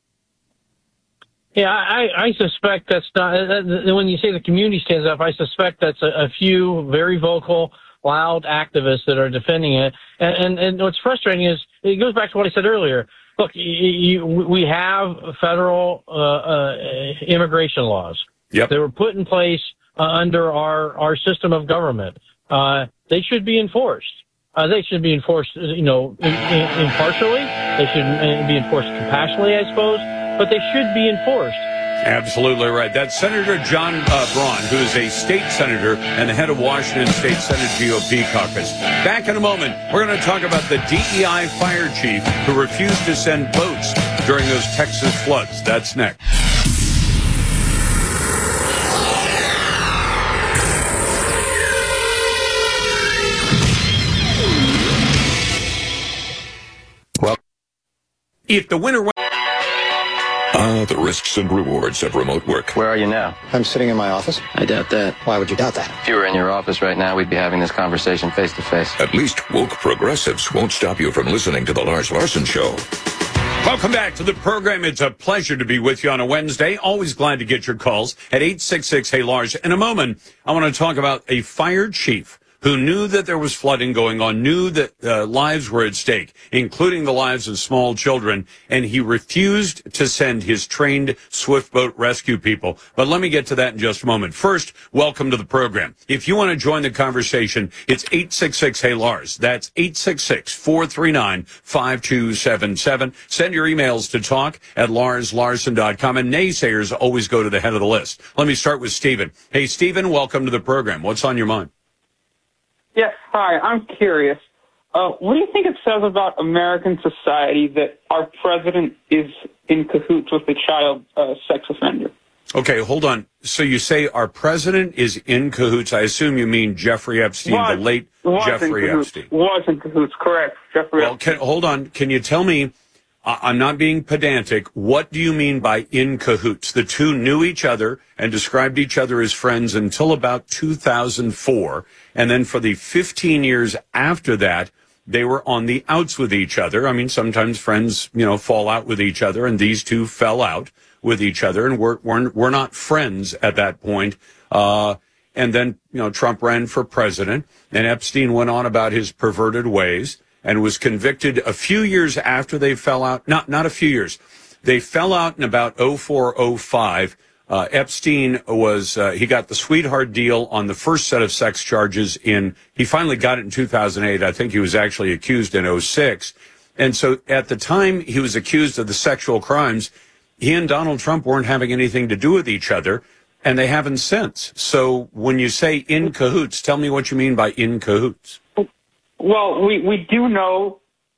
Yeah, I, I suspect that's not, when you say the community stands up, I suspect that's a, a few very vocal, loud activists that are defending it. And, and, and what's frustrating is it goes back to what I said earlier. Look, you, you, we have federal uh, uh, immigration laws. Yep. They were put in place uh, under our, our system of government. Uh, they should be enforced. Uh, they should be enforced, you know, in, in, impartially. They should be enforced compassionately, I suppose, but they should be enforced. Absolutely right. That's Senator John uh, Braun, who is a state senator and the head of Washington State Senate G O P caucus. Back in a moment, we're going to talk about the D E I fire chief who refused to send boats during those Texas floods. That's next. Well, if the winter... Ah, the risks and rewards of remote work. Where are you now? I'm sitting in my office. I doubt that. Why would you doubt that? If you were in your office right now, we'd be having this conversation face to face. At least woke progressives won't stop you from listening to The Lars Larson Show. Welcome back to the program. It's a pleasure to be with you on a Wednesday. Always glad to get your calls at eight six six, hey Lars. In a moment, I want to talk about a fire chief who knew that there was flooding going on, knew that uh, lives were at stake, including the lives of small children, and he refused to send his trained swift boat rescue people. But let me get to that in just a moment. First, welcome to the program. If you want to join the conversation, it's eight six six, hey Lars. That's eight six six, four three nine, five two seven seven. Send your emails to talk at lars larson dot com, and naysayers always go to the head of the list. Let me start with Stephen. Hey, Stephen, welcome to the program. What's on your mind? Yes, hi. I'm curious. Uh, what do you think it says about American society that our president is in cahoots with a child uh, sex offender? Okay, hold on. So you say our president is in cahoots. I assume you mean Jeffrey Epstein, Was, the late was Jeffrey in cahoots, Epstein. Was in cahoots, correct. Jeffrey Well, Epstein. can, hold on. Can you tell me, uh, I'm not being pedantic, what do you mean by in cahoots? The two knew each other and described each other as friends until about two thousand four. And then for the fifteen years after that, they were on the outs with each other. I mean, sometimes friends, you know, fall out with each other, and these two fell out with each other, and we're, we're, we're not friends at that point. Uh, and then, you know, Trump ran for president, and Epstein went on about his perverted ways and was convicted a few years after they fell out. Not, not a few years. They fell out in about oh four, oh five. Uh, Epstein was, uh, he got the sweetheart deal on the first set of sex charges in, he finally got it in two thousand eight. I think he was actually accused in oh six. And so at the time he was accused of the sexual crimes, he and Donald Trump weren't having anything to do with each other, and they haven't since. So when you say in cahoots, tell me what you mean by in cahoots. Well, we, we do know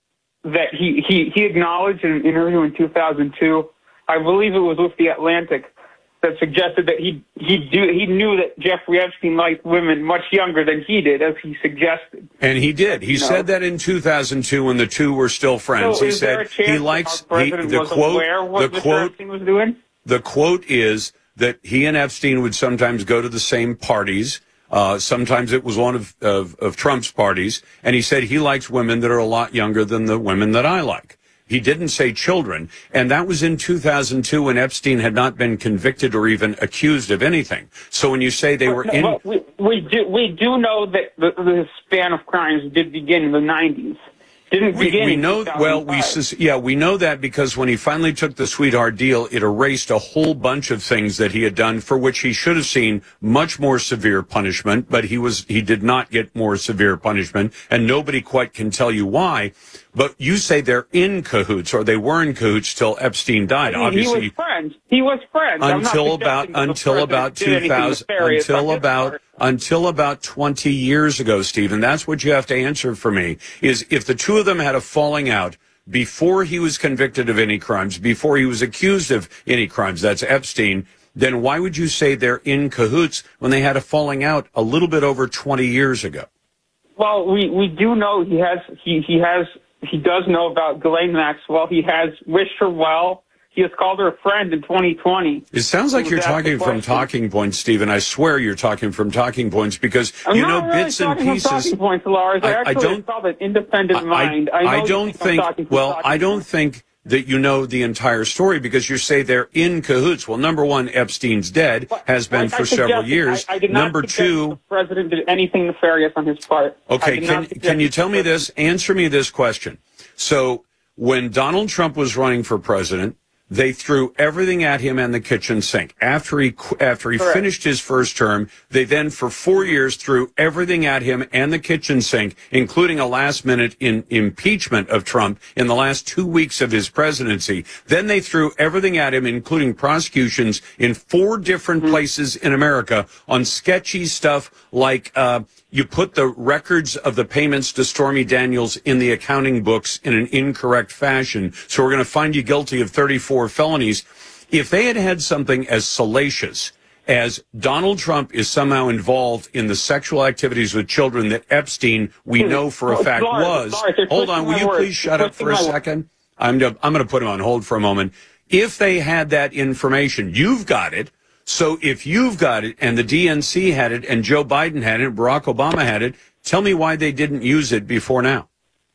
that he, he, he acknowledged in an interview in two thousand two, I believe it was with The Atlantic, that suggested that he he do he knew that Jeffrey Epstein liked women much younger than he did, as he suggested. And he did. He you know? said that in two thousand two when the two were still friends. So he is said there a chance he likes our he, president the was quote aware what the Mister quote Epstein was doing? The quote is that he and Epstein would sometimes go to the same parties. Uh, sometimes it was one of, of of Trump's parties, and he said he likes women that are a lot younger than the women that I like. He didn't say children, and that was in two thousand two when Epstein had not been convicted or even accused of anything. So when you say they were no, in... Well, we, we, do, we do know that the, the span of crimes did begin in the nineties. Didn't we, begin we in know well we yeah we know that because when he finally took the sweetheart deal, it erased a whole bunch of things that he had done for which he should have seen much more severe punishment, but he was he did not get more severe punishment, and nobody quite can tell you why. But you say they're in cahoots, or they were in cahoots till Epstein died. I mean, Obviously, he was friends. He was friends. until about until about two thousand until about until about twenty years ago, Stephen. That's what you have to answer for me. Is if the two of them had a falling out before he was convicted of any crimes, before he was accused of any crimes, that's Epstein. Then why would you say they're in cahoots when they had a falling out a little bit over twenty years ago? Well, we we do know he has he he has. He does know about Ghislaine Maxwell. He has wished her well. He has called her a friend in twenty twenty. It sounds like you're talking from talking points, Stephen. I swear you're talking from talking points because I'm you know not really bits and talking pieces. From talking points, Lars. I, I, actually I don't. called an independent mind. I, I, know I you don't think. I'm think. Well, I don't points. think that you know the entire story because you say they're in cahoots. Well, number one, Epstein's dead, But, has been like for I several years. I, I did not number two, the president did anything nefarious on his part. okay, can can you tell me this? Answer me this question. So when Donald Trump was running for president, they threw everything at him and the kitchen sink. After he after he Correct. finished his first term, they then for four years threw everything at him and the kitchen sink, including a last-minute in impeachment of Trump in the last two weeks of his presidency. Then they threw everything at him, including prosecutions in four different mm-hmm. places in America on sketchy stuff like uh, you put the records of the payments to Stormy Daniels in the accounting books in an incorrect fashion, so we're going to find you guilty of thirty-four felonies. If they had had something as salacious as Donald Trump is somehow involved in the sexual activities with children that Epstein, we know for a fact, was. Hold on, will you please shut up for a second? I'm, I'm going to put him on hold for a moment. If they had that information, you've got it. So if you've got it and the D N C had it and Joe Biden had it and Barack Obama had it, tell me why they didn't use it before now.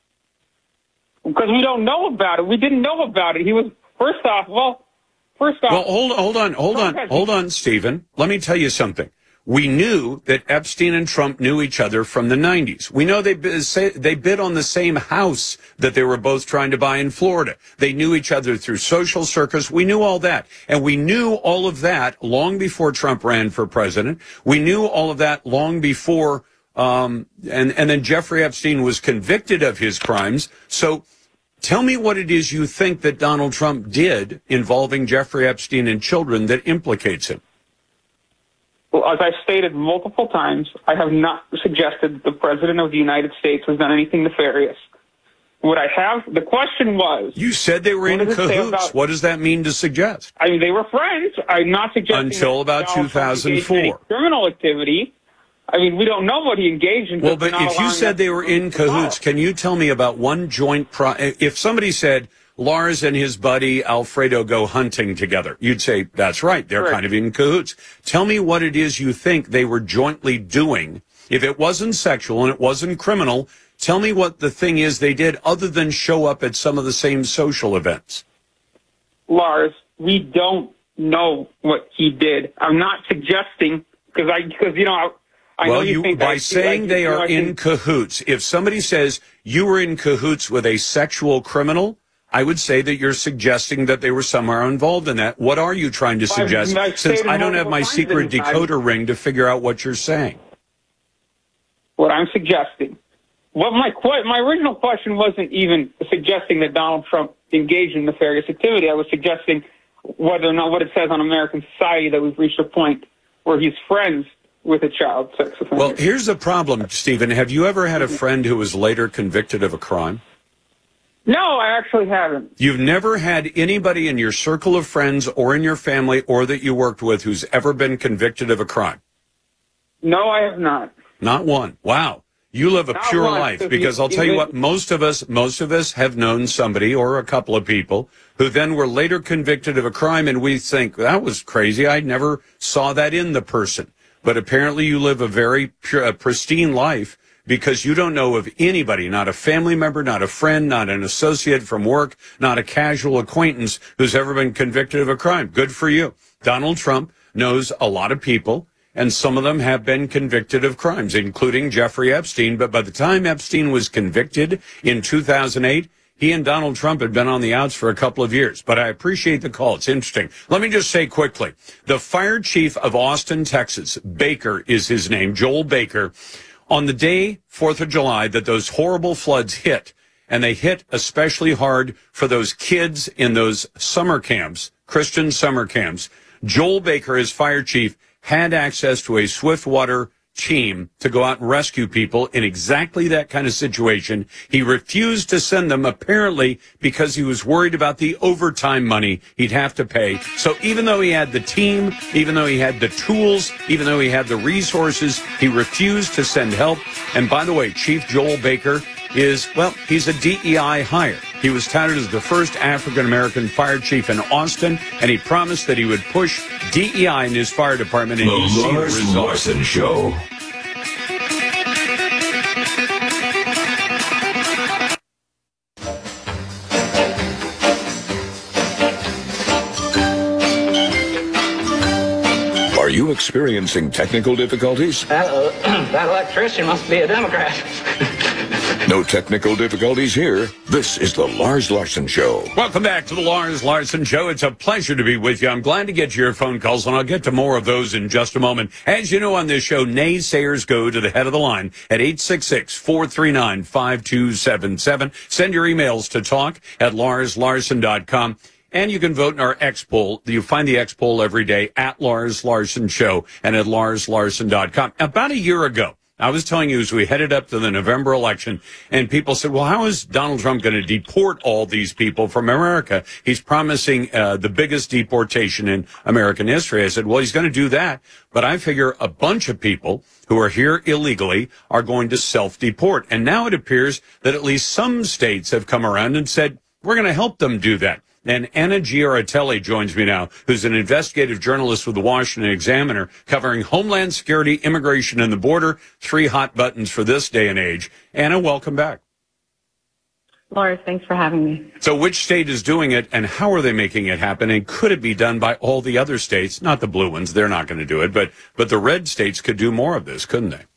Because we don't know about it. We didn't know about it. He was, first off, well, first off. Well, hold, hold on, hold on, hold on, Stephen. Let me tell you something. We knew that Epstein and Trump knew each other from the nineties. We know they they bid on the same house that they were both trying to buy in Florida. They knew each other through social circus. We knew all that. And we knew all of that long before Trump ran for president. We knew all of that long before, um, and, and then Jeffrey Epstein was convicted of his crimes. So tell me what it is you think that Donald Trump did involving Jeffrey Epstein and children that implicates him. Well, as I've stated multiple times, I have not suggested that the President of the United States has done anything nefarious. What I have, the question was... You said they were in cahoots. About, what does that mean to suggest? I mean, they were friends. I'm not suggesting... Until about two thousand four. Criminal activity. I mean, we don't know what he engaged in. Well, but if you said they were in cahoots, can you tell me about one joint... Pro- if somebody said... Lars and his buddy Alfredo go hunting together, you'd say, that's right, they're Correct. kind of in cahoots. Tell me what it is you think they were jointly doing. If it wasn't sexual and it wasn't criminal, tell me what the thing is they did other than show up at some of the same social events. Lars, we don't know what he did. I'm not suggesting, because I, because, you know, I, I well, know you, you think by that, saying like, they you know, are in cahoots, if somebody says you were in cahoots with a sexual criminal, I would say that you're suggesting that they were somehow involved in that. What are you trying to suggest? I've, I've Since I don't have my secret decoder time. ring to figure out what you're saying. What I'm suggesting. What my my original question wasn't even suggesting that Donald Trump engaged in nefarious activity. I was suggesting whether or not what it says on American society that we've reached a point where he's friends with a child sex offender. Well, here's the problem, Stephen. Have you ever had a friend who was later convicted of a crime? No, I actually haven't. You've never had anybody in your circle of friends or in your family or that you worked with who's ever been convicted of a crime? No, I have not. Not one. Wow. You live a Not pure one, life, because because you- I'll tell you you- what, most of us, most of us have known somebody or a couple of people who then were later convicted of a crime, and we think, that was crazy. I never saw that in the person. But apparently you live a very pure, a pristine life, because you don't know of anybody, not a family member, not a friend, not an associate from work, not a casual acquaintance who's ever been convicted of a crime. Good for you. Donald Trump knows a lot of people, and some of them have been convicted of crimes, including Jeffrey Epstein. But by the time Epstein was convicted in two thousand eight, he and Donald Trump had been on the outs for a couple of years. But I appreciate the call. It's interesting. Let me just say quickly, the fire chief of Austin, Texas, Baker is his name, Joel Baker, on the day, fourth of July, that those horrible floods hit, and they hit especially hard for those kids in those summer camps, Christian summer camps, Joel Baker, as fire chief, had access to a swiftwater team to go out and rescue people in exactly that kind of situation. He refused to send them, apparently because he was worried about the overtime money he'd have to pay. So even though he had the team, even though he had the tools, even though he had the resources, he refused to send help. And by the way, Chief Joel Baker is, well, he's a D E I hire. He was touted as the first African-American fire chief in Austin, and he promised that he would push D E I in his fire department. And The you see the Lars results. Larson Show. Are you experiencing technical difficulties? That, uh, that electrician must be a Democrat. No technical difficulties here. This is the Lars Larson Show. Welcome back to the Lars Larson Show. It's a pleasure to be with you. I'm glad to get your phone calls, and I'll get to more of those in just a moment. As you know, on this show, naysayers go to the head of the line at eight six six, four three nine, five two seven seven. Send your emails to talk at lars larson dot com. And you can vote in our X poll. You find the X poll every day at Lars Larson Show and at lars larson dot com. About a year ago, I was telling you as we headed up to the November election, and people said, well, how is Donald Trump going to deport all these people from America? He's promising uh, the biggest deportation in American history. I said, well, he's going to do that, but I figure a bunch of people who are here illegally are going to self-deport. And now it appears that at least some states have come around and said, we're going to help them do that. And Anna Giaratelli joins me now, who's an investigative journalist with the Washington Examiner, covering Homeland Security, immigration, and the border. Three hot buttons for this day and age. Anna, welcome back. Lars, thanks for having me. So which state is doing it, and how are they making it happen? And could it be done by all the other states? Not the blue ones. They're not going to do it. But but the red states could do more of this, couldn't they?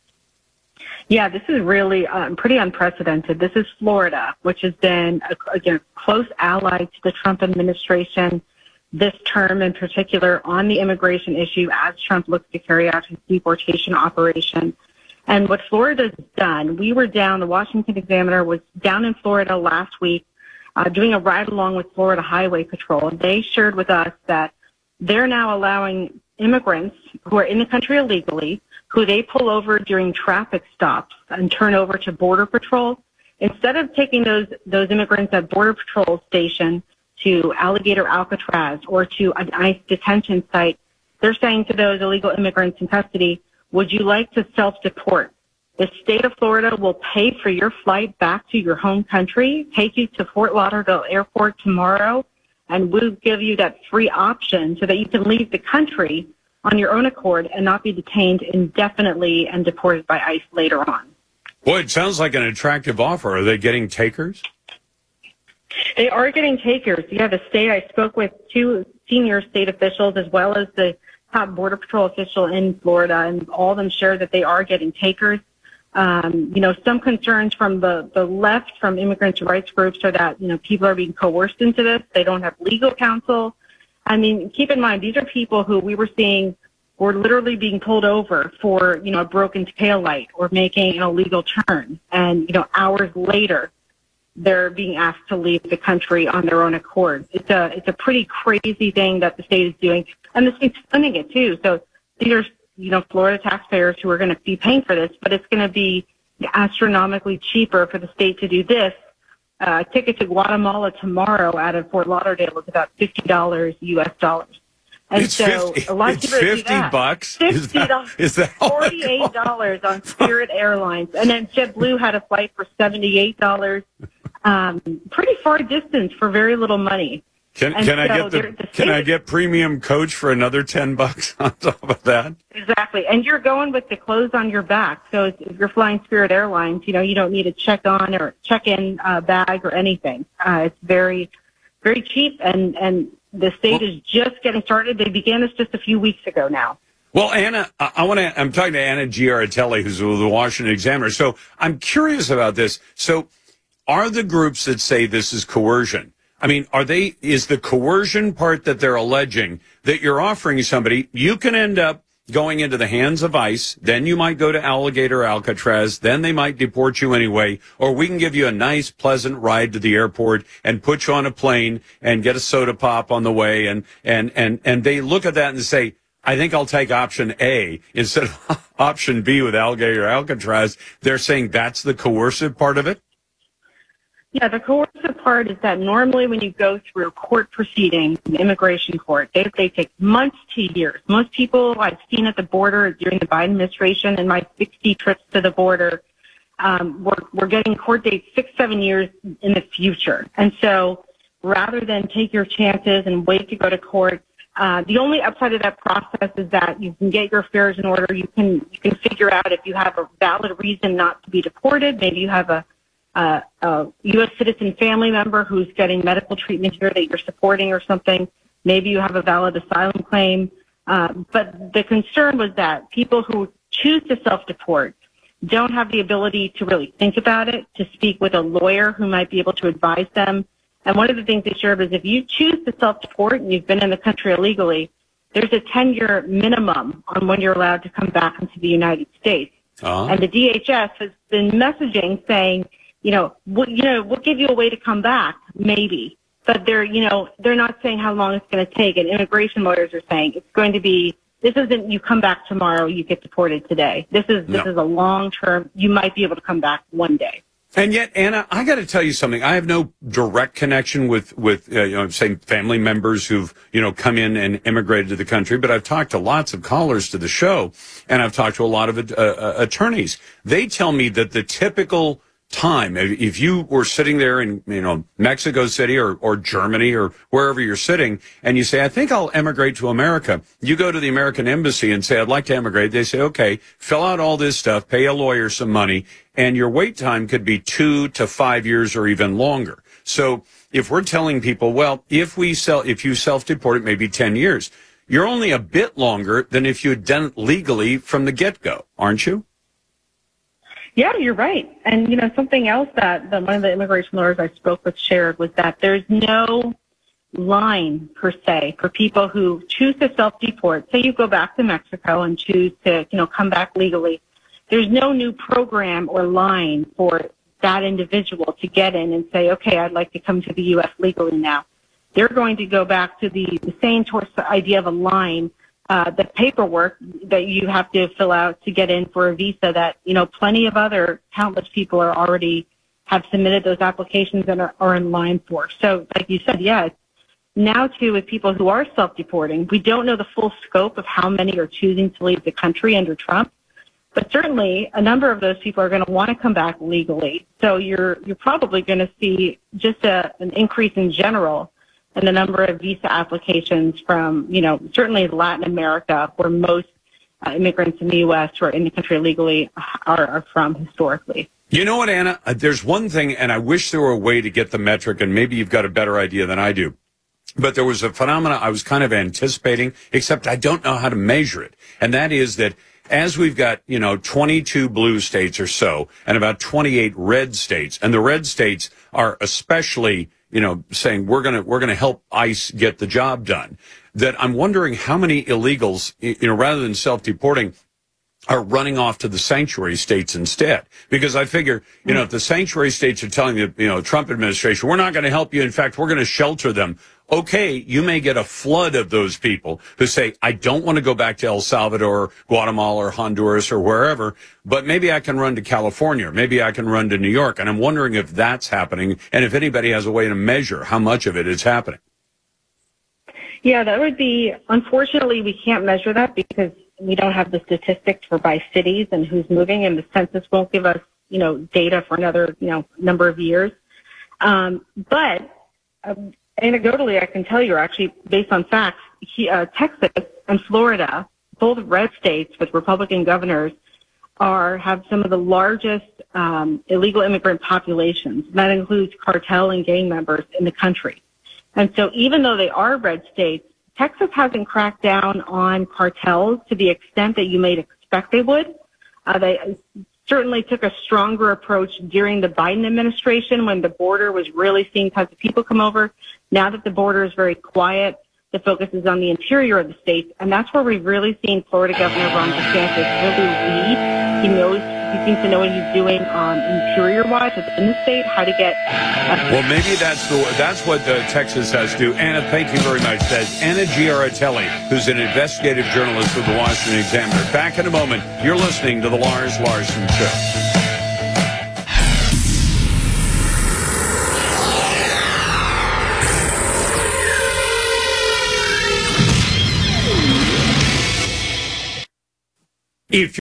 Yeah, this is really um, pretty unprecedented. This is Florida, which has been, a, again, a close ally to the Trump administration this term in particular on the immigration issue as Trump looks to carry out his deportation operation. And what Florida's done, we were down, the Washington Examiner was down in Florida last week uh, doing a ride-along with Florida Highway Patrol. And they shared with us that they're now allowing immigrants who are in the country illegally, who they pull over during traffic stops and turn over to Border Patrol. Instead of taking those, those immigrants at Border Patrol station to Alligator Alcatraz or to an ICE detention site, they're saying to those illegal immigrants in custody, would you like to self-deport? The state of Florida will pay for your flight back to your home country, take you to Fort Lauderdale Airport tomorrow, and we'll give you that free option so that you can leave the country on your own accord and not be detained indefinitely and deported by ICE later on. Boy, it sounds like an attractive offer. Are they getting takers? They are getting takers. Yeah, the state, I spoke with two senior state officials as well as the top Border Patrol official in Florida, and all of them share that they are getting takers. Um, you know, some concerns from the, the left, from immigrants' rights groups, are that, you know, people are being coerced into this. They don't have legal counsel. I mean, keep in mind, these are people who we were seeing were literally being pulled over for, you know, a broken taillight or making an illegal turn. And, you know, hours later, they're being asked to leave the country on their own accord. It's a it's a pretty crazy thing that the state is doing, and the state's funding it too. So these are, you know, Florida taxpayers who are going to be paying for this, but it's going to be astronomically cheaper for the state to do this. Uh, a ticket to Guatemala tomorrow out of Fort Lauderdale is about fifty dollars U S dollars. And it's so fifty, a lot it's cheaper to do fifty that. bucks. Fifty dollars. Is that, is that forty-eight dollars on Spirit Airlines, and then JetBlue had a flight for seventy-eight dollars. Um, pretty far distance for very little money. Can And can so I get the, the can I get premium coach for another ten bucks on top of that? Exactly, and you're going with the clothes on your back. So if you're flying Spirit Airlines, you know you don't need a check on or check in uh, bag or anything. Uh, it's very, very cheap, and and the state well, is just getting started. They began this just a few weeks ago now. Well, Anna, I, I want to. I'm talking to Anna Giaratelli, who's with the Washington Examiner. So I'm curious about this. So, are the groups that say this is coercion? I mean, are they? Is the coercion part that they're alleging that you're offering somebody, you can end up going into the hands of ICE, then you might go to Alligator Alcatraz, then they might deport you anyway, or we can give you a nice, pleasant ride to the airport and put you on a plane and get a soda pop on the way, and and and and they look at that and say, I think I'll take option A instead of option B with Alligator Alcatraz. They're saying that's the coercive part of it? Yeah, the coercive part is that normally when you go through a court proceeding, an immigration court, they, they take months to years. Most people I've seen at the border during the Biden administration and my sixty trips to the border, um, we're, we're getting court dates six, seven years in the future. And so rather than take your chances and wait to go to court, Uh, the only upside of that process is that you can get your affairs in order. You can you can figure out if you have a valid reason not to be deported. Maybe you have a, a, a U S citizen family member who's getting medical treatment here that you're supporting or something. Maybe you have a valid asylum claim. Uh, but the concern was that people who choose to self-deport don't have the ability to really think about it, to speak with a lawyer who might be able to advise them. And one of the things they shared was if you choose to self-deport and you've been in the country illegally, there's a ten-year minimum on when you're allowed to come back into the United States. Uh-huh. And the D H S has been messaging saying, you know, we'll, you know, we'll give you a way to come back, maybe. But they're, you know, they're not saying how long it's going to take. And immigration lawyers are saying it's going to be, this isn't you come back tomorrow, you get deported today. This is, this no. is a long-term, you might be able to come back one day. And yet, Anna, I got to tell you something. I have no direct connection with, with, uh, you know, say family members who've, you know, come in and immigrated to the country, but I've talked to lots of callers to the show, and I've talked to a lot of uh, uh, attorneys. They tell me that the typical time, if you were sitting there in, you know, Mexico City or, or Germany or wherever you're sitting, and you say, I think I'll emigrate to America. You go to the American embassy and say, I'd like to emigrate. They say, okay, fill out all this stuff, pay a lawyer some money, and your wait time could be two to five years or even longer. So if we're telling people, well, if we sell, if you self-deport, it may be ten years. You're only a bit longer than if you had done it legally from the get-go, aren't you? Yeah, you're right. And, you know, something else that, that one of the immigration lawyers I spoke with shared was that there's no line, per se, for people who choose to self-deport. Say you go back to Mexico and choose to, you know, come back legally. There's no new program or line for that individual to get in and say, okay, I'd like to come to the U S legally now. They're going to go back to the, the same towards the idea of a line, uh, the paperwork that you have to fill out to get in for a visa that, you know, plenty of other countless people are already have submitted those applications and are, are in line for. So like you said, yeah, now too with people who are self-deporting, we don't know the full scope of how many are choosing to leave the country under Trump. But certainly a number of those people are going to want to come back legally. So you're, you're probably going to see just a, an increase in general and the number of visa applications from, you know, certainly Latin America, where most uh, immigrants in the U S who are in the country illegally are, are from historically. You know what, Anna? There's one thing, and I wish there were a way to get the metric, and maybe you've got a better idea than I do. But there was a phenomena I was kind of anticipating, except I don't know how to measure it. And that is that as we've got, you know, twenty-two blue states or so, and about twenty-eight red states, and the red states are especially, you know, saying we're going to, we're going to help ICE get the job done, that I'm wondering how many illegals, you know, rather than self-deporting, are running off to the sanctuary states instead. Because I figure, you know, if the sanctuary states are telling the, you know, Trump administration, we're not going to help you. In fact, we're going to shelter them. Okay, you may get a flood of those people who say, I don't want to go back to El Salvador, Guatemala, or Honduras, or wherever, but maybe I can run to California, or maybe I can run to New York. And I'm wondering if that's happening, and if anybody has a way to measure how much of it is happening. Yeah, that would be, unfortunately, we can't measure that because we don't have the statistics for by cities and who's moving, and the census won't give us, you know, data for another, you know, number of years. Um, but um, anecdotally, I can tell you, actually, based on facts, he, uh, Texas and Florida, both red states with Republican governors, are have some of the largest um, illegal immigrant populations. That includes cartel and gang members in the country. And so even though they are red states, Texas hasn't cracked down on cartels to the extent that you may expect they would. Uh, they certainly took a stronger approach during the Biden administration when the border was really seeing tons of people come over. Now that the border is very quiet, the focus is on the interior of the state, and that's where we've really seen Florida Governor Ron DeSantis really lead. He knows, he seems to know what he's doing um, interior-wise within the state, how to get. Uh, well, maybe that's the that's what uh, Texas has to do. Anna, thank you very much. That's Anna Giaratelli, who's an investigative journalist with the Washington Examiner. Back in a moment. You're listening to the Lars Larson Show. If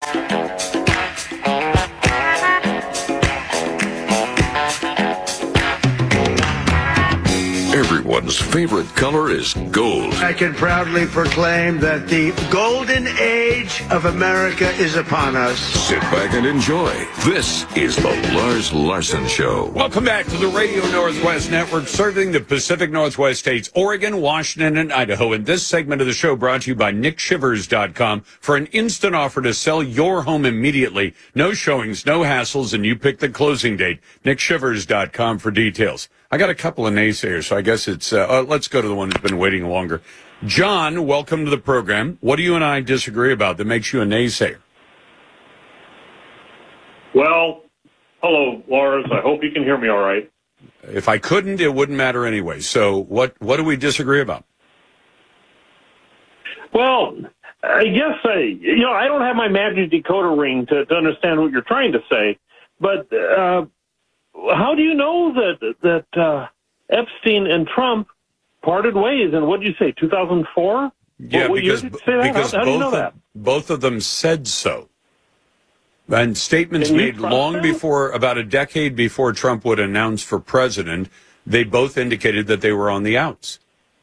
Everyone's favorite color is gold. I can proudly proclaim that the golden age of America is upon us. Sit back and enjoy. This is the Lars Larson Show. Welcome back to the Radio Northwest Network, serving the Pacific Northwest states, Oregon, Washington, and Idaho. And this segment of the show brought to you by Nick Shivers dot com for an instant offer to sell your home immediately. No showings, no hassles, and you pick the closing date. Nick Shivers dot com for details. I got a couple of naysayers, so I guess it's, uh, uh, let's go to the one who's been waiting longer. John, welcome to the program. What do you and I disagree about that makes you a naysayer? Well, hello, Lars. I hope you can hear me all right. If I couldn't, it wouldn't matter anyway. So what, what do we disagree about? Well, I guess, I, you know, I don't have my magic decoder ring to, to understand what you're trying to say, but uh, how do you know that that uh, Epstein and Trump parted ways in, what did you say, two thousand four? Yeah, what, because, what because how, how both, do you know of, that? both of them said so. And statements Can you made trust long them? before, about a decade before Trump would announce for president, they both indicated that they were on the outs.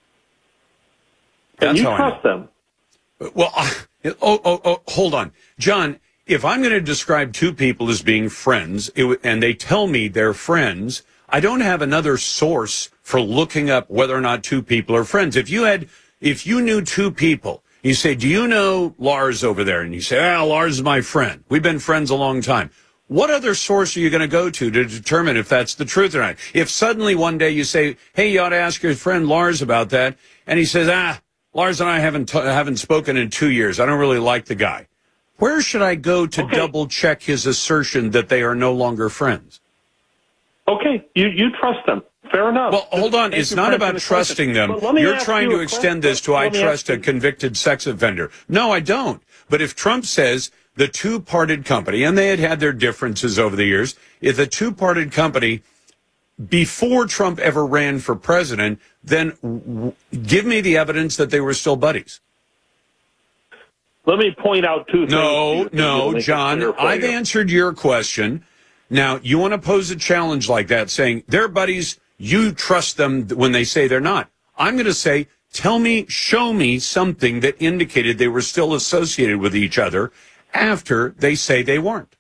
Can That's you how I trust know. them? Well, uh, oh, oh, oh, hold on. John, if I'm going to describe two people as being friends, it, w- and they tell me they're friends, I don't have another source for looking up whether or not two people are friends. If you had, if you knew two people, you say, do you know Lars over there? And you say, ah, Lars is my friend. We've been friends a long time. What other source are you going to go to to determine if that's the truth or not? If suddenly one day you say, hey, you ought to ask your friend Lars about that, and he says, ah, Lars and I haven't t- haven't spoken in two years. I don't really like the guy. Where should I go to Okay. double check his assertion that they are no longer friends? Okay, you, you trust them. Fair enough. Well, hold on. Thank It's you not for about answering the question. trusting them. But let me You're ask trying you to a extend question. this to I Let me trust ask a you- convicted sex offender. No, I don't. But if Trump says the two-parted company, and they had had their differences over the years, if the two-parted company, before Trump ever ran for president, then w- give me the evidence that they were still buddies. Let me point out two things. No, to you no, to make it John, clear for I've you. answered your question. Now, you want to pose a challenge like that, saying they're buddies, you trust them when they say they're not. I'm going to say, tell me, show me something that indicated they were still associated with each other after they say they weren't.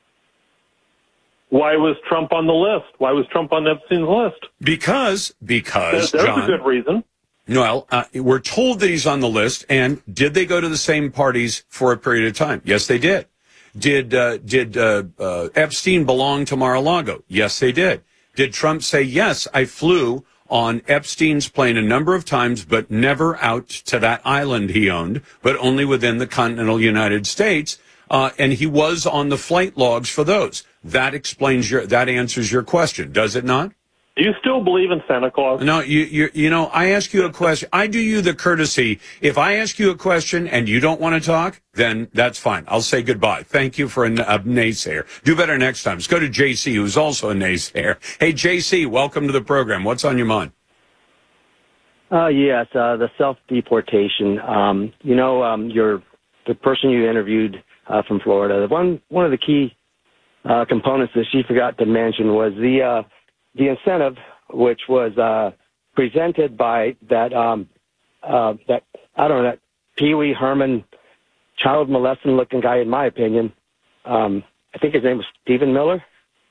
Why was Trump on the list? Why was Trump on Epstein's list? Because, because, There's John, a good reason. Well, uh, we're told that he's on the list, and did they go to the same parties for a period of time? Yes, they did. Did uh, did uh, uh, Epstein belong to Mar-a-Lago? Yes, they did. Did Trump say, yes, I flew on Epstein's plane a number of times, but never out to that island he owned, but only within the continental United States, uh, and he was on the flight logs for those. That explains your, that answers your question, does it not? Do you still believe in Santa Claus? No, you, you, you know, I ask you a question. I do you the courtesy. If I ask you a question and you don't want to talk, then that's fine. I'll say goodbye. Thank you for a, a naysayer. Do better next time. Let's go to J C, who's also a naysayer. Hey, J C, welcome to the program. What's on your mind? Uh, yes, uh, the self-deportation. Um, you know, um, your the person you interviewed uh, from Florida, one one of the key uh, components that she forgot to mention was the uh, the incentive, which was uh, presented by that um, uh, that I don't know that Pee Wee Herman child molesting looking guy. In my opinion, um, I think his name was Stephen Miller.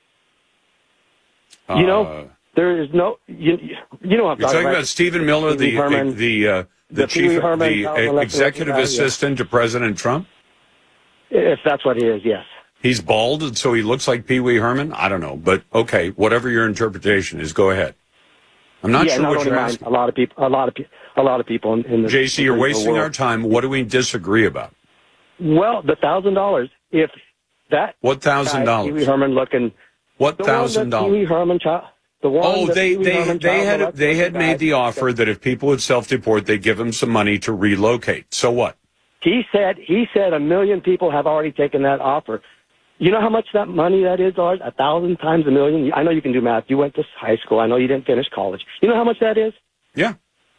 Uh, you know. There is no, you, you know what I'm You're talking, talking about. about Stephen Miller, the Herman, the uh, the, the chief, Pee Wee Herman, the Child uh, Molesting executive guy, yeah. assistant to President Trump. If that's what he is, yes. He's bald, and so he looks like Pee Wee Herman. I don't know, but okay, whatever your interpretation is, go ahead. I'm not yeah, sure not what only you're mine, asking. A lot of people, a lot of people, a lot of people in, in the J C, you're in the wasting world. our time. What do we disagree about? Well, the thousand dollars. If that What thousand guy, Pee Wee dollars? Herman looking. What the thousand one that Pee dollars? Wee Herman child. The one Oh, that they Pee Wee they Herman they child had molested they had guy- made the offer that if people would self-deport, they give them some money to relocate. So what? He said he said a million people have already taken that offer. You know how much that money that is, Lars? A thousand times a million. I know you can do math. You went to high school. I know you didn't finish college. You know how much that is? Yeah,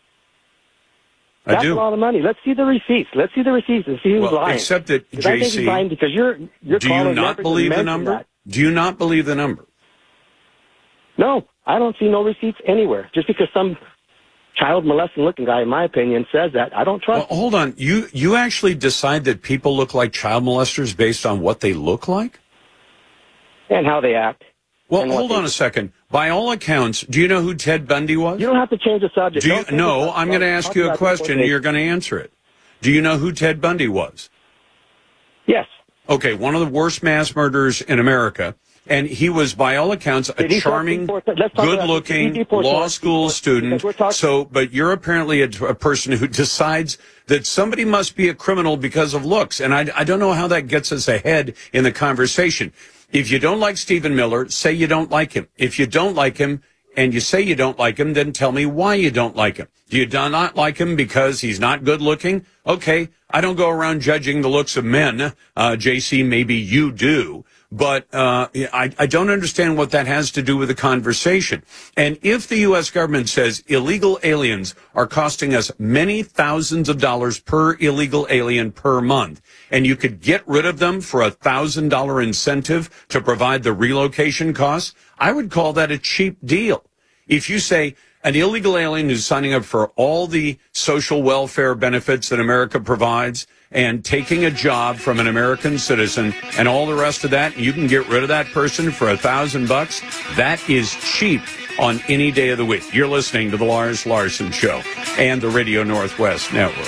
I That's do. a lot of money. Let's see the receipts. Let's see the receipts and see who's Well, lying. except that, Because I think J C, he's lying because you're you're Do you calling not never believe the mentioned number? that. Do you not believe the number? No, I don't see no receipts anywhere. Just because some child molesting looking guy, in my opinion, says that, I don't trust. Well, hold on. You you actually decide that people look like child molesters based on what they look like? And how they act. Well, and what hold they on do. a second. By all accounts, do you know who Ted Bundy was? You don't have to change the subject. Do you, Don't change the no, subject. I'm going to Don't ask talk you a about question and deportation. you're going to answer it. Do you know who Ted Bundy was? Yes. Okay, one of the worst mass murderers in America. And he was, by all accounts, a Did he charming, self-deport? Let's talk about- good-looking did he deport law someone? school student. Because we're talking- So, but you're apparently a, a person who decides that somebody must be a criminal because of looks. And I, I don't know how that gets us ahead in the conversation. If you don't like Stephen Miller, say you don't like him. If you don't like him and you say you don't like him, then tell me why you don't like him. Do you do not like him because he's not good looking? Okay, I don't go around judging the looks of men. Uh, J C, maybe you do. But uh, I, I don't understand what that has to do with the conversation. And if the U S government says illegal aliens are costing us many thousands of dollars per illegal alien per month, and you could get rid of them for a one thousand dollars incentive to provide the relocation costs, I would call that a cheap deal. If you say an illegal alien who's signing up for all the social welfare benefits that America provides and taking a job from an American citizen and all the rest of that, you can get rid of that person for a thousand bucks. That is cheap on any day of the week. You're listening to the Lars Larson Show and the Radio Northwest Network.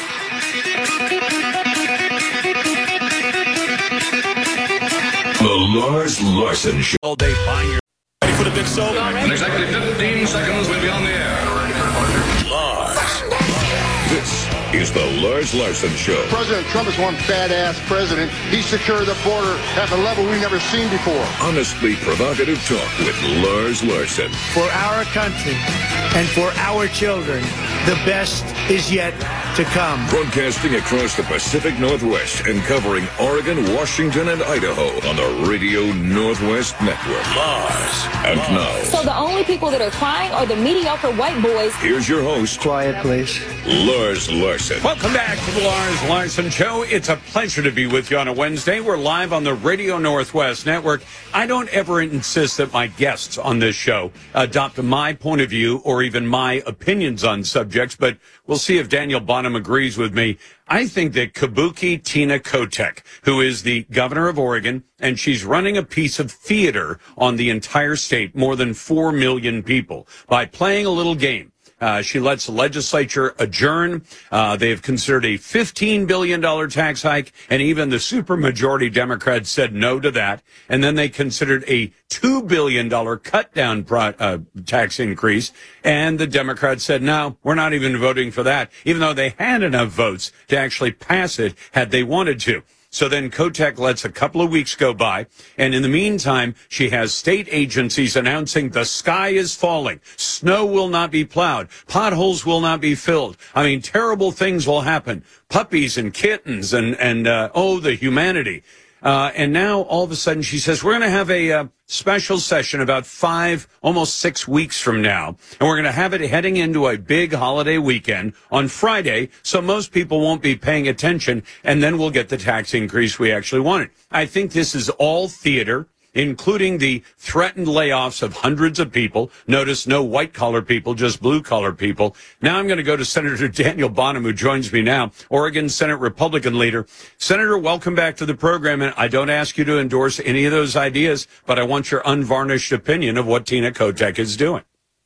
The Lars Larson Show. All day buying your ready for the big show. In exactly fifteen seconds, we'll be on the air. Lars. This is the Lars Larson Show. President Trump is one badass president. He secured the border at a level we've never seen before. Honestly provocative talk with Lars Larson. For our country and for our children, the best is yet to come. Broadcasting across the Pacific Northwest and covering Oregon, Washington, and Idaho on the Radio Northwest Network. Lars. And now. So the only people that are crying are the mediocre white boys. Here's your host. Quiet, please. Lars Larson. Welcome back to the Lars Larson Show. It's a pleasure to be with you on a Wednesday. We're live on the Radio Northwest Network. I don't ever insist that my guests on this show adopt my point of view or even my opinions on subjects, but we'll see if Daniel Bonham agrees with me. I think that Kabuki Tina Kotek, who is the governor of Oregon, and she's running a piece of theater on the entire state, more than four million people, by playing a little game. Uh, she lets the legislature adjourn. Uh, they have considered a fifteen billion dollars tax hike, and even the supermajority Democrats said no to that. And then they considered a two billion dollars cut-down pro- uh, tax increase, and the Democrats said, no, we're not even voting for that, even though they had enough votes to actually pass it had they wanted to. So then Kotek lets a couple of weeks go by, and in the meantime, she has state agencies announcing the sky is falling, snow will not be plowed, potholes will not be filled. I mean, terrible things will happen. Puppies and kittens and, and uh, oh, the humanity. Uh, and now, all of a sudden, she says, we're going to have a uh, special session about five, almost six weeks from now. And we're going to have it heading into a big holiday weekend on Friday, so most people won't be paying attention, and then we'll get the tax increase we actually wanted. I think this is all theater, including the threatened layoffs of hundreds of people. Notice no white-collar people, just blue-collar people. Now I'm going to go to Senator Daniel Bonham, who joins me now, Oregon Senate Republican leader. Senator, welcome back to the program, and I don't ask you to endorse any of those ideas, but I want your unvarnished opinion of what Tina Kotek is doing.